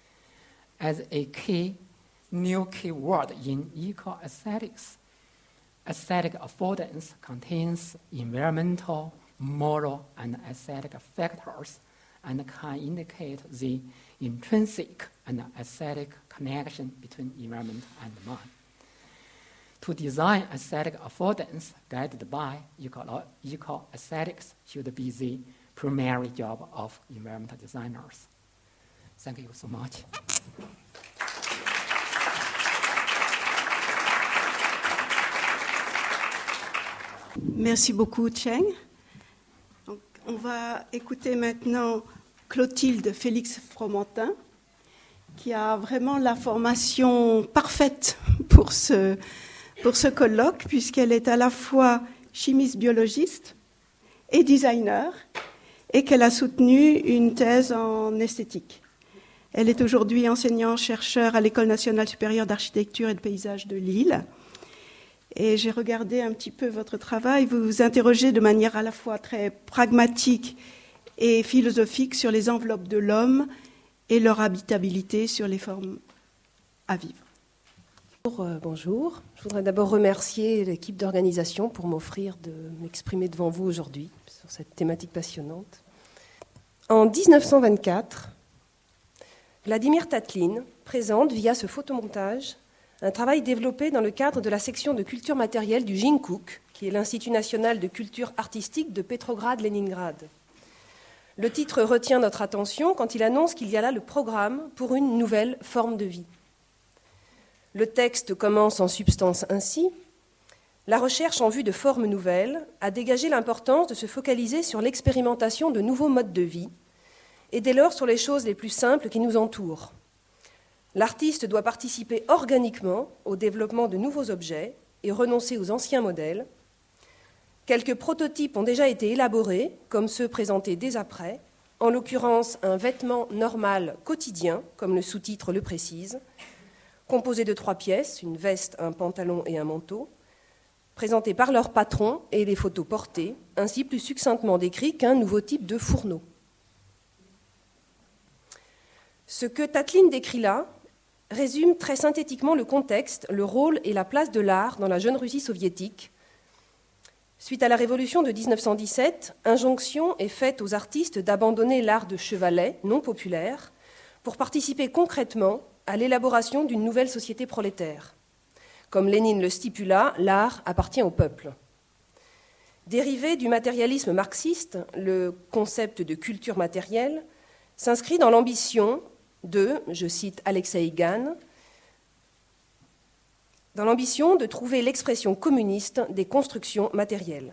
As a new key word in eco-aesthetics, aesthetic affordance contains environmental, moral, and aesthetic factors and can indicate the intrinsic and aesthetic connection between environment and man. To design aesthetic affordance guided by eco-aesthetics should be the primary job of environmental designers. Thank you so much. Merci beaucoup, Cheng. Donc, on va écouter maintenant Clotilde Félix-Fromentin, qui a vraiment la formation parfaite pour ce colloque, puisqu'elle est à la fois chimiste biologiste et designer, et qu'elle a soutenu une thèse en esthétique. Elle est aujourd'hui enseignante-chercheur à l'École nationale supérieure d'architecture et de paysage de Lille. Et j'ai regardé un petit peu votre travail. Vous vous interrogez de manière à la fois très pragmatique et philosophique sur les enveloppes de l'homme et leur habitabilité sur les formes à vivre. Bonjour. Je voudrais d'abord remercier l'équipe d'organisation pour m'offrir de m'exprimer devant vous aujourd'hui sur cette thématique passionnante. En 1924, Vladimir Tatlin présente via ce photomontage un travail développé dans le cadre de la section de culture matérielle du JINKUK, qui est l'Institut national de culture artistique de Petrograd-Leningrad. Le titre retient notre attention quand il annonce qu'il y a là le programme pour une nouvelle forme de vie. Le texte commence en substance ainsi. La recherche en vue de formes nouvelles a dégagé l'importance de se focaliser sur l'expérimentation de nouveaux modes de vie et dès lors sur les choses les plus simples qui nous entourent. L'artiste doit participer organiquement au développement de nouveaux objets et renoncer aux anciens modèles. Quelques prototypes ont déjà été élaborés, comme ceux présentés dès après, en l'occurrence un vêtement normal quotidien, comme le sous-titre le précise, composé de 3 pièces, une veste, un pantalon et un manteau, présentés par leur patron et les photos portées, ainsi plus succinctement décrits qu'un nouveau type de fourneau. Ce que Tatlin décrit là résume très synthétiquement le contexte, le rôle et la place de l'art dans la jeune Russie soviétique. Suite à la révolution de 1917, injonction est faite aux artistes d'abandonner l'art de chevalet, non populaire, pour participer concrètement à l'élaboration d'une nouvelle société prolétaire. Comme Lénine le stipula, l'art appartient au peuple. Dérivé du matérialisme marxiste, le concept de culture matérielle s'inscrit dans l'ambition de, je cite Alexei Gan, dans l'ambition de trouver l'expression communiste des constructions matérielles.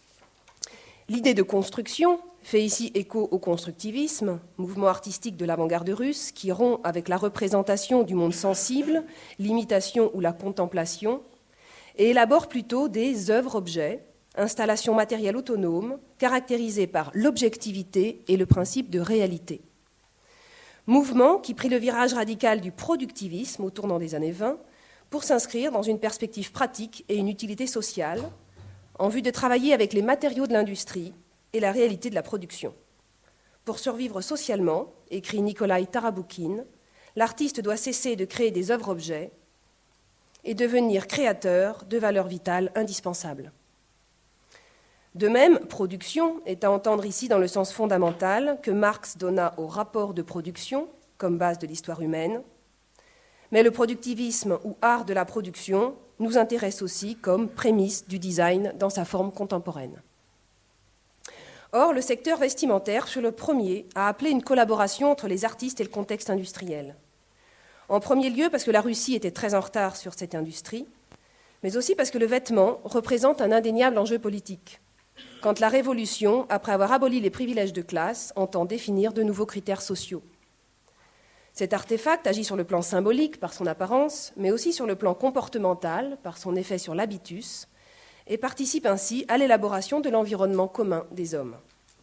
L'idée de construction fait ici écho au constructivisme, mouvement artistique de l'avant-garde russe qui rompt avec la représentation du monde sensible, l'imitation ou la contemplation, et élabore plutôt des œuvres-objets, installations matérielles autonomes, caractérisées par l'objectivité et le principe de réalité. Mouvement qui prit le virage radical du productivisme au tournant des années 20 pour s'inscrire dans une perspective pratique et une utilité sociale, en vue de travailler avec les matériaux de l'industrie et la réalité de la production. Pour survivre socialement, écrit Nikolai Taraboukine, l'artiste doit cesser de créer des œuvres-objets et devenir créateur de valeurs vitales indispensables. De même, production est à entendre ici dans le sens fondamental que Marx donna au rapport de production comme base de l'histoire humaine, mais le productivisme ou art de la production nous intéresse aussi comme prémisse du design dans sa forme contemporaine. Or, le secteur vestimentaire fut le premier à appeler une collaboration entre les artistes et le contexte industriel. En premier lieu parce que la Russie était très en retard sur cette industrie, mais aussi parce que le vêtement représente un indéniable enjeu politique, quand la Révolution, après avoir aboli les privilèges de classe, entend définir de nouveaux critères sociaux. Cet artefact agit sur le plan symbolique par son apparence, mais aussi sur le plan comportemental par son effet sur l'habitus, et participe ainsi à l'élaboration de l'environnement commun des hommes.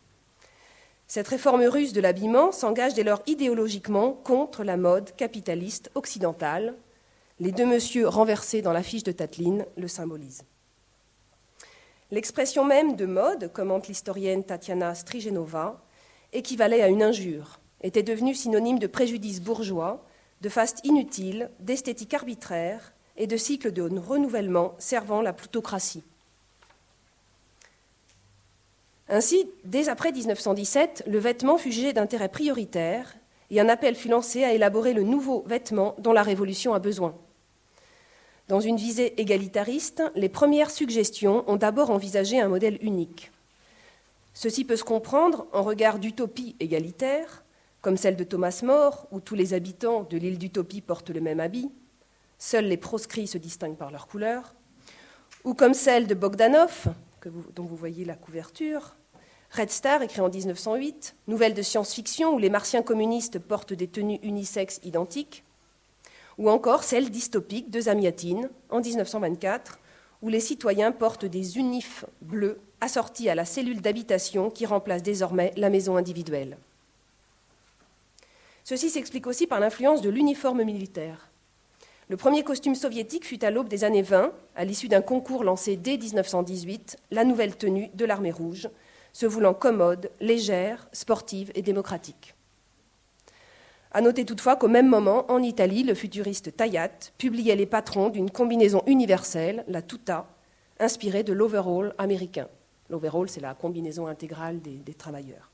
Cette réforme russe de l'habillement s'engage dès lors idéologiquement contre la mode capitaliste occidentale. Les deux messieurs renversés dans l'affiche de Tatlin le symbolisent. L'expression même de mode, commente l'historienne Tatiana Strigenova, équivalait à une injure, était devenue synonyme de préjudice bourgeois, de faste inutile, d'esthétique arbitraire et de cycle de renouvellement servant la plutocratie. Ainsi, dès après 1917, le vêtement fut jugé d'intérêt prioritaire et un appel fut lancé à élaborer le nouveau vêtement dont la Révolution a besoin. Dans une visée égalitariste, les premières suggestions ont d'abord envisagé un modèle unique. Ceci peut se comprendre en regard d'utopie égalitaire, comme celle de Thomas More, où tous les habitants de l'île d'Utopie portent le même habit, seuls les proscrits se distinguent par leur couleur, ou comme celle de Bogdanov, dont vous voyez la couverture, Red Star, écrit en 1908, nouvelle de science-fiction où les martiens communistes portent des tenues unisexes identiques, ou encore celle dystopique de Zamiatin, en 1924, où les citoyens portent des unifs bleus assortis à la cellule d'habitation qui remplace désormais la maison individuelle. Ceci s'explique aussi par l'influence de l'uniforme militaire. Le premier costume soviétique fut à l'aube des années 20, à l'issue d'un concours lancé dès 1918, la nouvelle tenue de l'armée rouge, se voulant commode, légère, sportive et démocratique. À noter toutefois qu'au même moment, en Italie, le futuriste Tayat publiait les patrons d'une combinaison universelle, la tuta, inspirée de l'overall américain. L'overall, c'est la combinaison intégrale des travailleurs.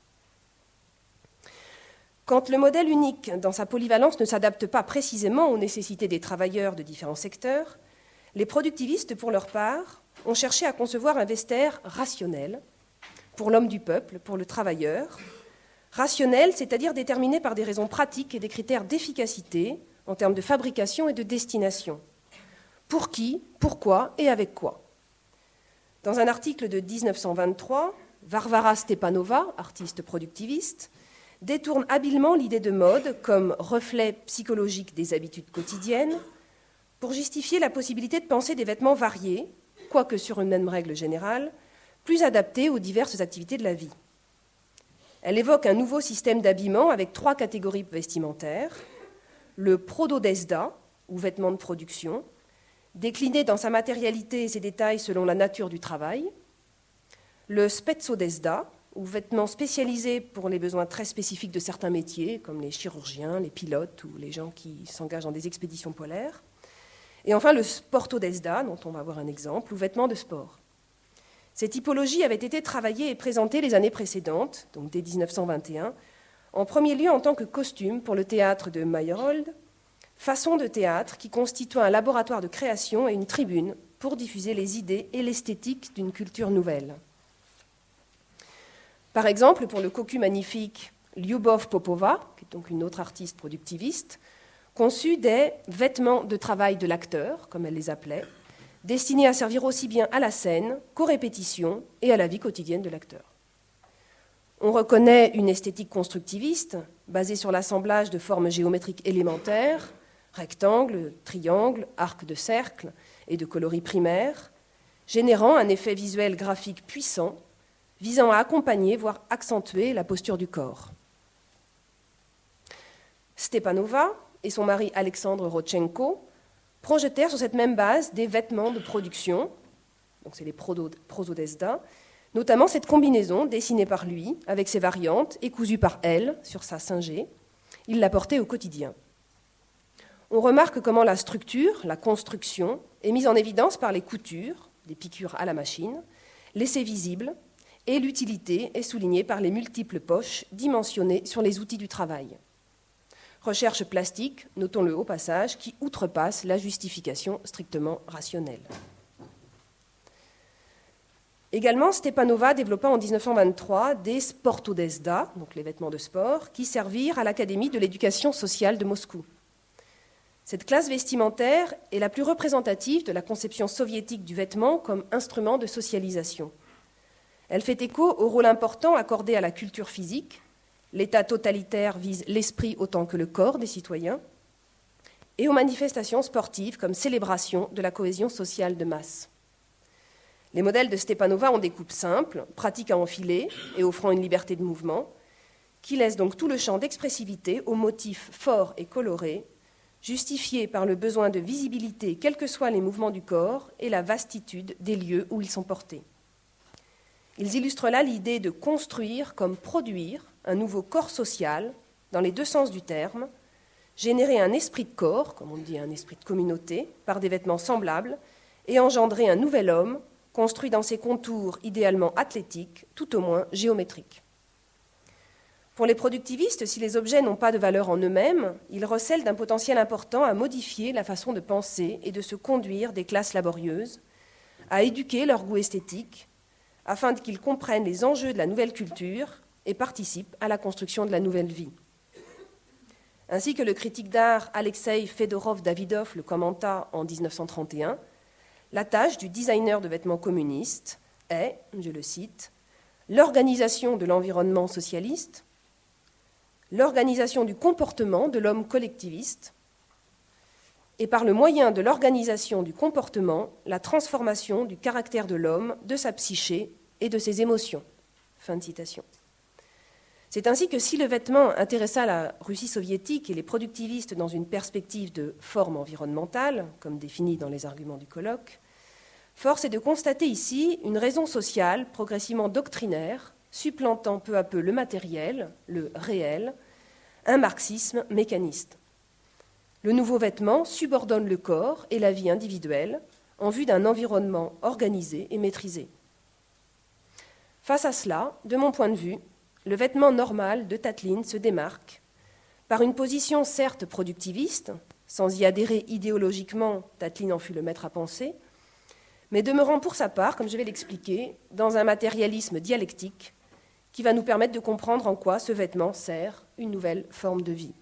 Quand le modèle unique, dans sa polyvalence, ne s'adapte pas précisément aux nécessités des travailleurs de différents secteurs, les productivistes, pour leur part, ont cherché à concevoir un vestiaire rationnel pour l'homme du peuple, pour le travailleur. Rationnel, c'est-à-dire déterminé par des raisons pratiques et des critères d'efficacité en termes de fabrication et de destination. Pour qui, pourquoi et avec quoi ? Dans un article de 1923, Varvara Stepanova, artiste productiviste, détourne habilement l'idée de mode comme reflet psychologique des habitudes quotidiennes pour justifier la possibilité de penser des vêtements variés, quoique sur une même règle générale, plus adaptés aux diverses activités de la vie. Elle évoque un nouveau système d'habillement avec 3 catégories vestimentaires, le prododesda, ou vêtements de production, décliné dans sa matérialité et ses détails selon la nature du travail, le spetsodesda, ou vêtements spécialisés pour les besoins très spécifiques de certains métiers, comme les chirurgiens, les pilotes ou les gens qui s'engagent dans des expéditions polaires. Et enfin, le sportodesda, dont on va voir un exemple, ou vêtements de sport. Ces typologies avaient été travaillées et présentées les années précédentes, donc dès 1921, en premier lieu en tant que costume pour le théâtre de Meyerhold, façon de théâtre qui constitue un laboratoire de création et une tribune pour diffuser les idées et l'esthétique d'une culture nouvelle. Par exemple, pour le cocu magnifique Lyubov Popova, qui est donc une autre artiste productiviste, conçut des vêtements de travail de l'acteur, comme elle les appelait, destinés à servir aussi bien à la scène qu'aux répétitions et à la vie quotidienne de l'acteur. On reconnaît une esthétique constructiviste, basée sur l'assemblage de formes géométriques élémentaires, rectangles, triangles, arcs de cercle et de coloris primaires, générant un effet visuel graphique puissant, visant à accompagner, voire accentuer la posture du corps. Stepanova et son mari Alexandre Rodchenko projetèrent sur cette même base des vêtements de production, donc c'est les prosodesda, notamment cette combinaison dessinée par lui, avec ses variantes, et cousue par elle sur sa singée. Il la portait au quotidien. On remarque comment la structure, la construction, est mise en évidence par les coutures, des piqûres à la machine, laissées visibles, et l'utilité est soulignée par les multiples poches dimensionnées sur les outils du travail. Recherche plastique, notons-le au passage, qui outrepasse la justification strictement rationnelle. Également, Stepanova développa en 1923 des sportodesda, donc les vêtements de sport, qui servirent à l'Académie de l'éducation sociale de Moscou. Cette classe vestimentaire est la plus représentative de la conception soviétique du vêtement comme instrument de socialisation. Elle fait écho au rôle important accordé à la culture physique. L'État totalitaire vise l'esprit autant que le corps des citoyens, et aux manifestations sportives comme célébration de la cohésion sociale de masse. Les modèles de Stepanova ont des coupes simples, pratiques à enfiler et offrant une liberté de mouvement, qui laissent donc tout le champ d'expressivité aux motifs forts et colorés, justifiés par le besoin de visibilité quels que soient les mouvements du corps et la vastitude des lieux où ils sont portés. Ils illustrent là l'idée de construire comme produire un nouveau corps social, dans les deux sens du terme, générer un esprit de corps, comme on dit un esprit de communauté, par des vêtements semblables, et engendrer un nouvel homme, construit dans ses contours idéalement athlétiques, tout au moins géométriques. Pour les productivistes, si les objets n'ont pas de valeur en eux-mêmes, ils recèlent d'un potentiel important à modifier la façon de penser et de se conduire des classes laborieuses, à éduquer leur goût esthétique, afin qu'ils comprennent les enjeux de la nouvelle culture et participent à la construction de la nouvelle vie. Ainsi que le critique d'art Alexei Fedorov-Davidov le commenta en 1931, la tâche du designer de vêtements communiste est, je le cite, l'organisation de l'environnement socialiste, l'organisation du comportement de l'homme collectiviste, et par le moyen de l'organisation du comportement, la transformation du caractère de l'homme, de sa psyché et de ses émotions. Fin de citation. C'est ainsi que si le vêtement intéressa la Russie soviétique et les productivistes dans une perspective de forme environnementale, comme défini dans les arguments du colloque, force est de constater ici une raison sociale progressivement doctrinaire, supplantant peu à peu le matériel, le réel, un marxisme mécaniste. Le nouveau vêtement subordonne le corps et la vie individuelle en vue d'un environnement organisé et maîtrisé. Face à cela, de mon point de vue, le vêtement normal de Tatlin se démarque par une position certes productiviste, sans y adhérer idéologiquement, Tatlin en fut le maître à penser, mais demeurant pour sa part, comme je vais l'expliquer, dans un matérialisme dialectique qui va nous permettre de comprendre en quoi ce vêtement sert une nouvelle forme de vie.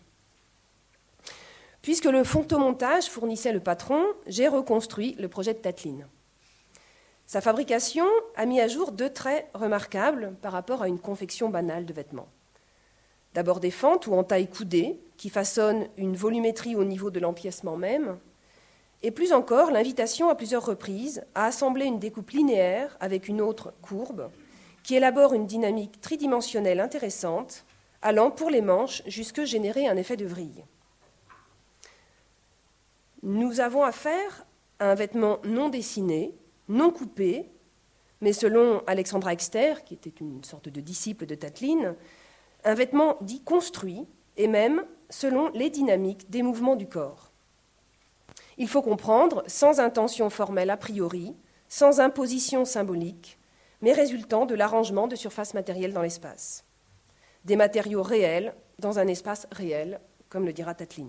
Puisque le photomontage fournissait le patron, j'ai reconstruit le projet de Tatlin. Sa fabrication a mis à jour deux traits remarquables par rapport à une confection banale de vêtements. D'abord des fentes ou entailles coudées qui façonnent une volumétrie au niveau de l'empiècement même, et plus encore l'invitation à plusieurs reprises à assembler une découpe linéaire avec une autre courbe qui élabore une dynamique tridimensionnelle intéressante, allant pour les manches jusque générer un effet de vrille. Nous avons affaire à un vêtement non dessiné, non coupé, mais selon Alexandra Exter, qui était une sorte de disciple de Tatlin, un vêtement dit construit, et même selon les dynamiques des mouvements du corps. Il faut comprendre, sans intention formelle a priori, sans imposition symbolique, mais résultant de l'arrangement de surfaces matérielles dans l'espace. Des matériaux réels dans un espace réel, comme le dira Tatlin.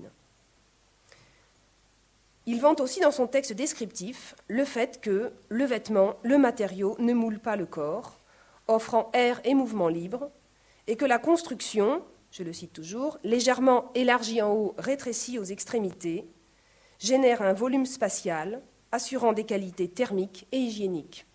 Il vante aussi dans son texte descriptif le fait que le vêtement, le matériau, ne moule pas le corps, offrant air et mouvement libre, et que la construction je le cite toujours, légèrement élargi en haut, rétréci aux extrémités, génère un volume spatial assurant des qualités thermiques et hygiéniques.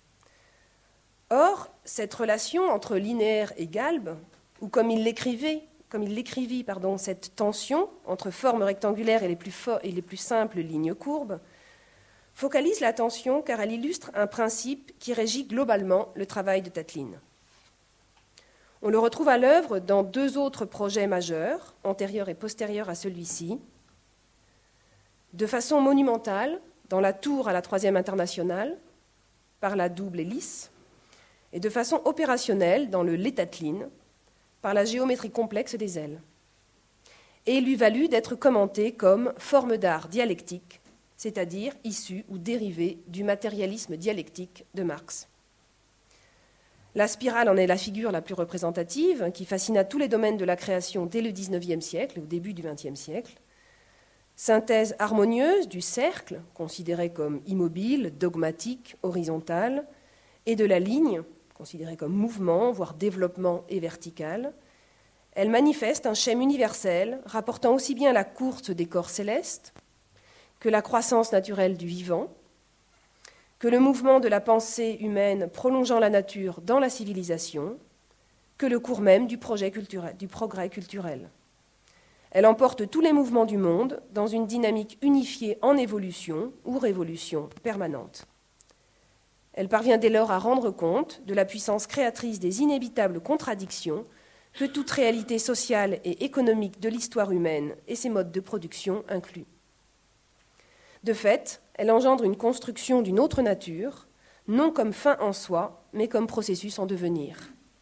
Or, cette relation entre linéaire et galbe, ou comme il l'écrivit, cette tension entre formes rectangulaires et les plus simples lignes courbes, focalise l'attention car elle illustre un principe qui régit globalement le travail de Tatlin. On le retrouve à l'œuvre dans deux autres projets majeurs, antérieurs et postérieurs à celui-ci, de façon monumentale, dans la tour à la 3e internationale, par la double hélice, et de façon opérationnelle dans le Tatlin, par la géométrie complexe des ailes. Et il lui valut d'être commenté comme forme d'art dialectique, c'est-à-dire issue ou dérivée du matérialisme dialectique de Marx. La spirale en est la figure la plus représentative, qui fascina tous les domaines de la création dès le XIXe siècle, au début du XXe siècle. Synthèse harmonieuse du cercle, considéré comme immobile, dogmatique, horizontal, et de la ligne, considérée comme mouvement, voire développement et vertical. Elle manifeste un schème universel rapportant aussi bien la course des corps célestes que la croissance naturelle du vivant, que le mouvement de la pensée humaine prolongeant la nature dans la civilisation, que le cours même du progrès culturel. Elle emporte tous les mouvements du monde dans une dynamique unifiée en évolution ou révolution permanente. Elle parvient dès lors à rendre compte de la puissance créatrice des inévitables contradictions que toute réalité sociale et économique de l'histoire humaine et ses modes de production incluent. De fait, elle engendre une construction d'une autre nature, non comme fin en soi, mais comme processus en devenir.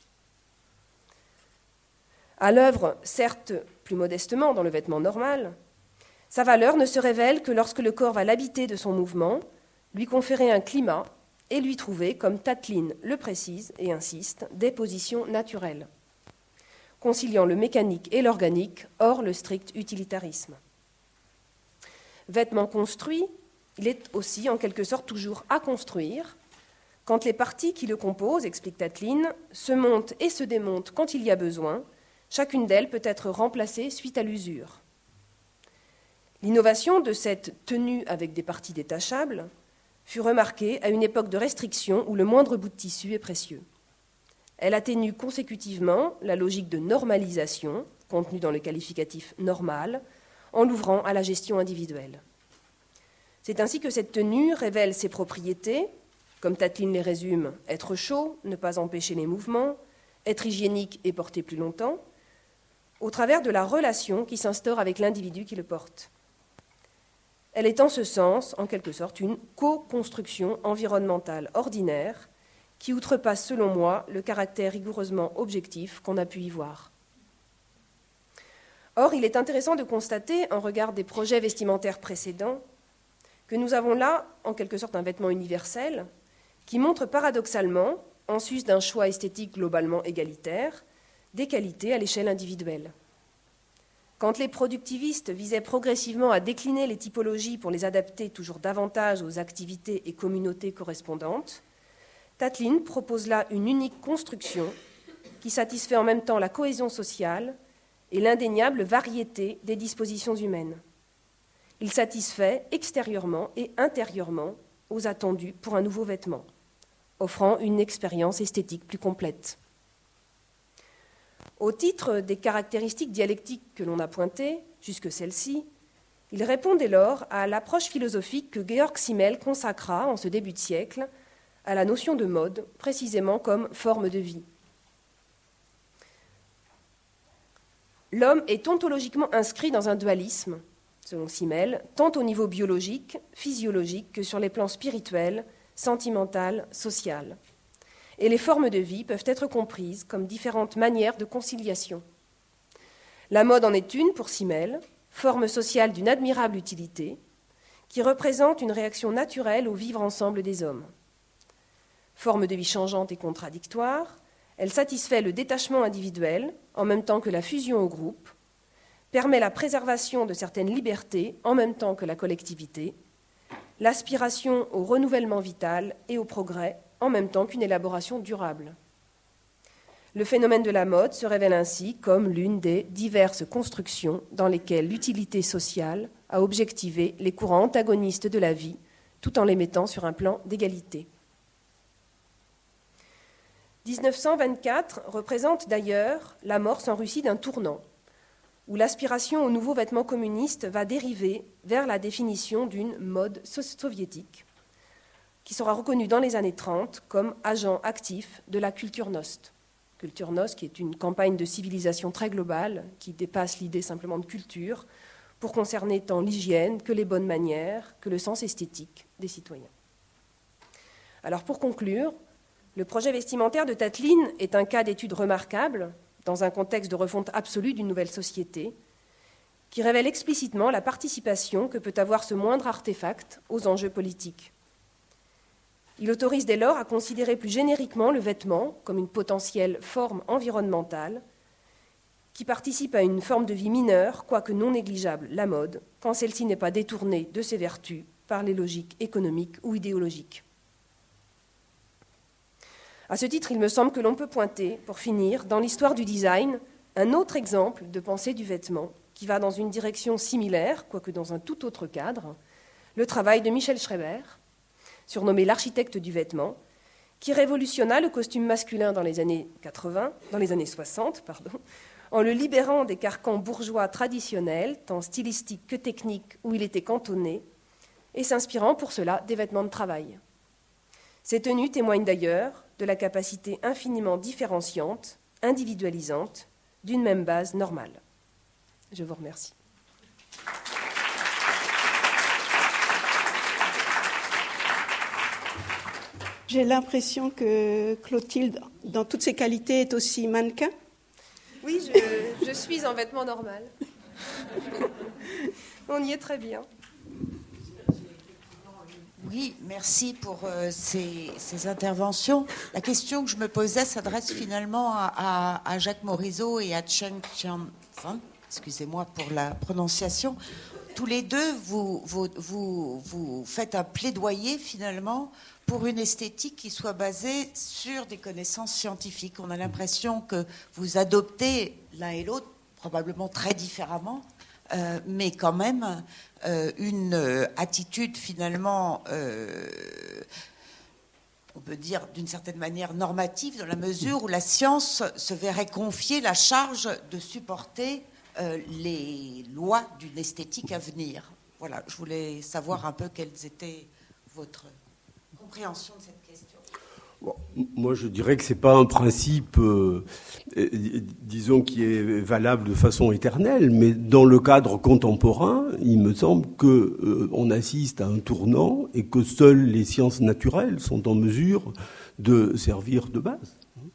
À l'œuvre, certes plus modestement dans le vêtement normal, sa valeur ne se révèle que lorsque le corps va l'habiter de son mouvement, lui conférer un climat et lui trouver, comme Tatlin le précise et insiste, des positions naturelles, conciliant le mécanique et l'organique, hors le strict utilitarisme. Vêtement construit, il est aussi en quelque sorte toujours à construire, quand les parties qui le composent, explique Tatlin, se montent et se démontent quand il y a besoin, chacune d'elles peut être remplacée suite à l'usure. L'innovation de cette tenue avec des parties détachables fut remarquée à une époque de restriction où le moindre bout de tissu est précieux. Elle atténue consécutivement la logique de normalisation, contenue dans le qualificatif normal, en l'ouvrant à la gestion individuelle. C'est ainsi que cette tenue révèle ses propriétés, comme Tatlin les résume, être chaud, ne pas empêcher les mouvements, être hygiénique et porter plus longtemps, au travers de la relation qui s'instaure avec l'individu qui le porte. Elle est en ce sens, en quelque sorte, une co-construction environnementale ordinaire qui outrepasse, selon moi, le caractère rigoureusement objectif qu'on a pu y voir. Or, il est intéressant de constater, en regard des projets vestimentaires précédents, que nous avons là, en quelque sorte, un vêtement universel qui montre paradoxalement, en sus d'un choix esthétique globalement égalitaire, des qualités à l'échelle individuelle. Quand les productivistes visaient progressivement à décliner les typologies pour les adapter toujours davantage aux activités et communautés correspondantes, Tatlin propose là une unique construction qui satisfait en même temps la cohésion sociale et l'indéniable variété des dispositions humaines. Il satisfait extérieurement et intérieurement aux attendus pour un nouveau vêtement, offrant une expérience esthétique plus complète. Au titre des caractéristiques dialectiques que l'on a pointées, jusque celles-ci, il répond dès lors à l'approche philosophique que Georg Simmel consacra en ce début de siècle à la notion de mode, précisément comme forme de vie. L'homme est ontologiquement inscrit dans un dualisme, selon Simmel, tant au niveau biologique, physiologique que sur les plans spirituel, sentimental, social. Et les formes de vie peuvent être comprises comme différentes manières de conciliation. La mode en est une pour Simmel, forme sociale d'une admirable utilité, qui représente une réaction naturelle au vivre ensemble des hommes. Forme de vie changeante et contradictoire, elle satisfait le détachement individuel en même temps que la fusion au groupe, permet la préservation de certaines libertés en même temps que la collectivité, l'aspiration au renouvellement vital et au progrès en même temps qu'une élaboration durable. Le phénomène de la mode se révèle ainsi comme l'une des diverses constructions dans lesquelles l'utilité sociale a objectivé les courants antagonistes de la vie, tout en les mettant sur un plan d'égalité. 1924 représente d'ailleurs l'amorce en Russie d'un tournant, où l'aspiration aux nouveaux vêtements communistes va dériver vers la définition d'une mode soviétique, qui sera reconnue dans les années 30 comme agent actif de la culture nost. Culture nost qui est une campagne de civilisation très globale, qui dépasse l'idée simplement de culture, pour concerner tant l'hygiène que les bonnes manières, que le sens esthétique des citoyens. Alors pour conclure, le projet vestimentaire de Tatlin est un cas d'étude remarquable dans un contexte de refonte absolue d'une nouvelle société qui révèle explicitement la participation que peut avoir ce moindre artefact aux enjeux politiques. Il autorise dès lors à considérer plus génériquement le vêtement comme une potentielle forme environnementale qui participe à une forme de vie mineure, quoique non négligeable, la mode, quand celle-ci n'est pas détournée de ses vertus par les logiques économiques ou idéologiques. À ce titre, il me semble que l'on peut pointer, pour finir, dans l'histoire du design, un autre exemple de pensée du vêtement qui va dans une direction similaire, quoique dans un tout autre cadre, le travail de Michel Schreiber, surnommé l'architecte du vêtement, qui révolutionna le costume masculin dans les années 60, en le libérant des carcans bourgeois traditionnels, tant stylistiques que techniques, où il était cantonné, et s'inspirant pour cela des vêtements de travail. Ces tenues témoignent d'ailleurs de la capacité infiniment différenciante, individualisante, d'une même base normale. Je vous remercie. J'ai l'impression que Clotilde, dans toutes ses qualités, est aussi mannequin. Oui, je suis en vêtements normal. On y est très bien. Oui, merci pour ces interventions. La question que je me posais s'adresse finalement à Jacques Morisot et à Cheng Qianfan, excusez-moi pour la prononciation. Tous les deux, vous faites un plaidoyer finalement pour une esthétique qui soit basée sur des connaissances scientifiques. On a l'impression que vous adoptez l'un et l'autre, probablement très différemment, mais quand même une attitude finalement, on peut dire d'une certaine manière normative, dans la mesure où la science se verrait confier la charge de supporter les lois d'une esthétique à venir. Voilà, je voulais savoir un peu quelles étaient votre compréhension de cette question. Bon, moi, je dirais que c'est pas un principe, disons, qui est valable de façon éternelle, mais dans le cadre contemporain, il me semble que on assiste à un tournant et que seules les sciences naturelles sont en mesure de servir de base.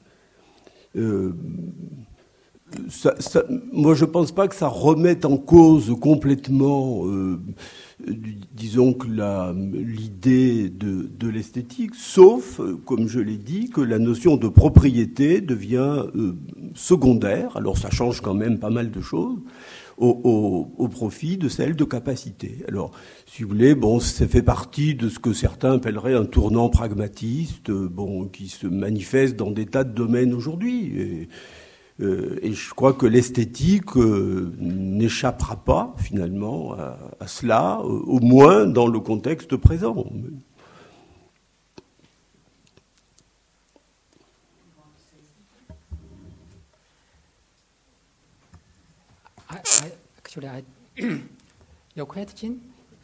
Moi, je pense pas que ça remette en cause complètement, disons, que l'idée de l'esthétique, sauf, comme je l'ai dit, que la notion de propriété devient secondaire. Alors, ça change quand même pas mal de choses au profit de celle de capacité. Alors, si vous voulez, bon, ça fait partie de ce que certains appelleraient un tournant pragmatiste, bon, qui se manifeste dans des tas de domaines aujourd'hui. Et je crois que l'esthétique n'échappera pas finalement à cela, au moins dans le contexte présent. Actually, your question,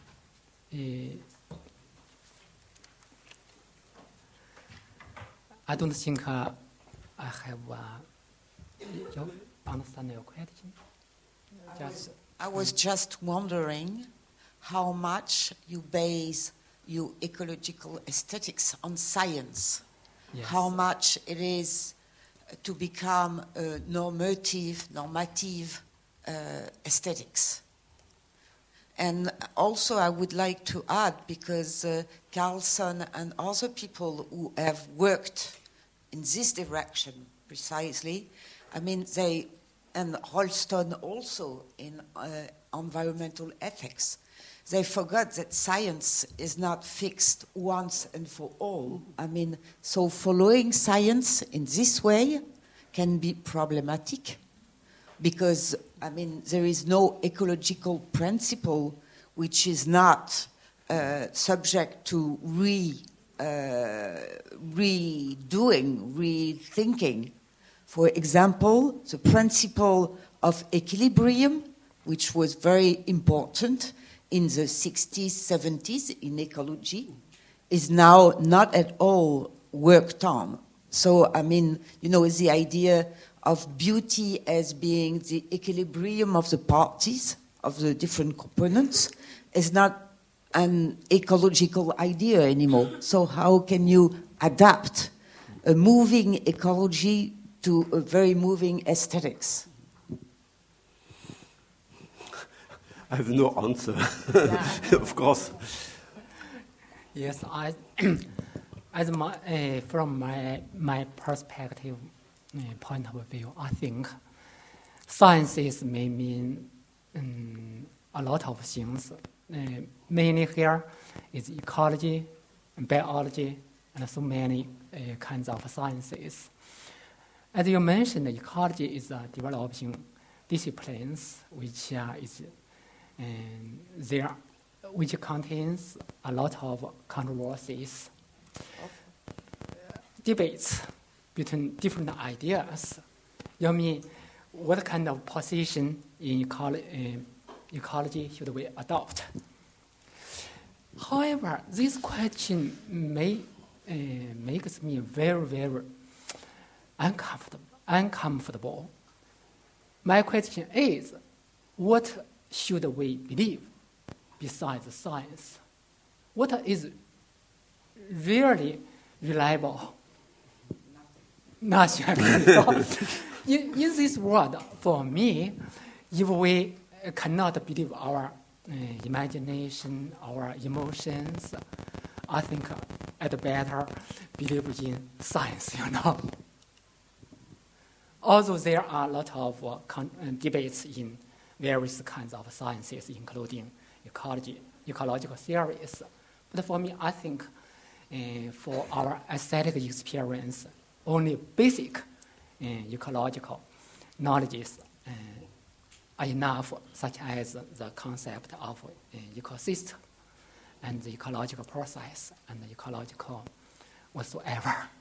I don't think I have. You understand your question? I was just wondering how much you base your ecological aesthetics on science. Yes. How much it is to become a normative aesthetics. And also I would like to add, because Carlson and other people who have worked in this direction precisely, I mean, and Rolston also in environmental ethics, they forgot that science is not fixed once and for all. I mean, so following science in this way can be problematic because, I mean, there is no ecological principle which is not subject to rethinking. For example, the principle of equilibrium, which was very important in the 60s, 70s in ecology, is now not at all worked on. So, I mean, you know, the idea of beauty as being the equilibrium of the parties, of the different components, is not an ecological idea anymore. So how can you adapt a moving ecology to a very moving aesthetics? I have no answer, of course. Yes, from my perspective, point of view, I think sciences may mean a lot of things. Mainly here is ecology, biology, and so many kinds of sciences. As you mentioned, ecology is developing disciplines which which contains a lot of controversies, debates between different ideas. You mean what kind of position in ecology should we adopt? However, this question makes me very, very uncomfortable. My question is, what should we believe besides science? What is really reliable? Nothing. In this world, for me, if we cannot believe our imagination, our emotions, I think I'd better believe in science, you know. Although there are a lot of debates in various kinds of sciences, including ecological theories. But for me, I think for our aesthetic experience, only basic ecological knowledges are enough, such as the concept of ecosystem and the ecological process and the ecological whatsoever.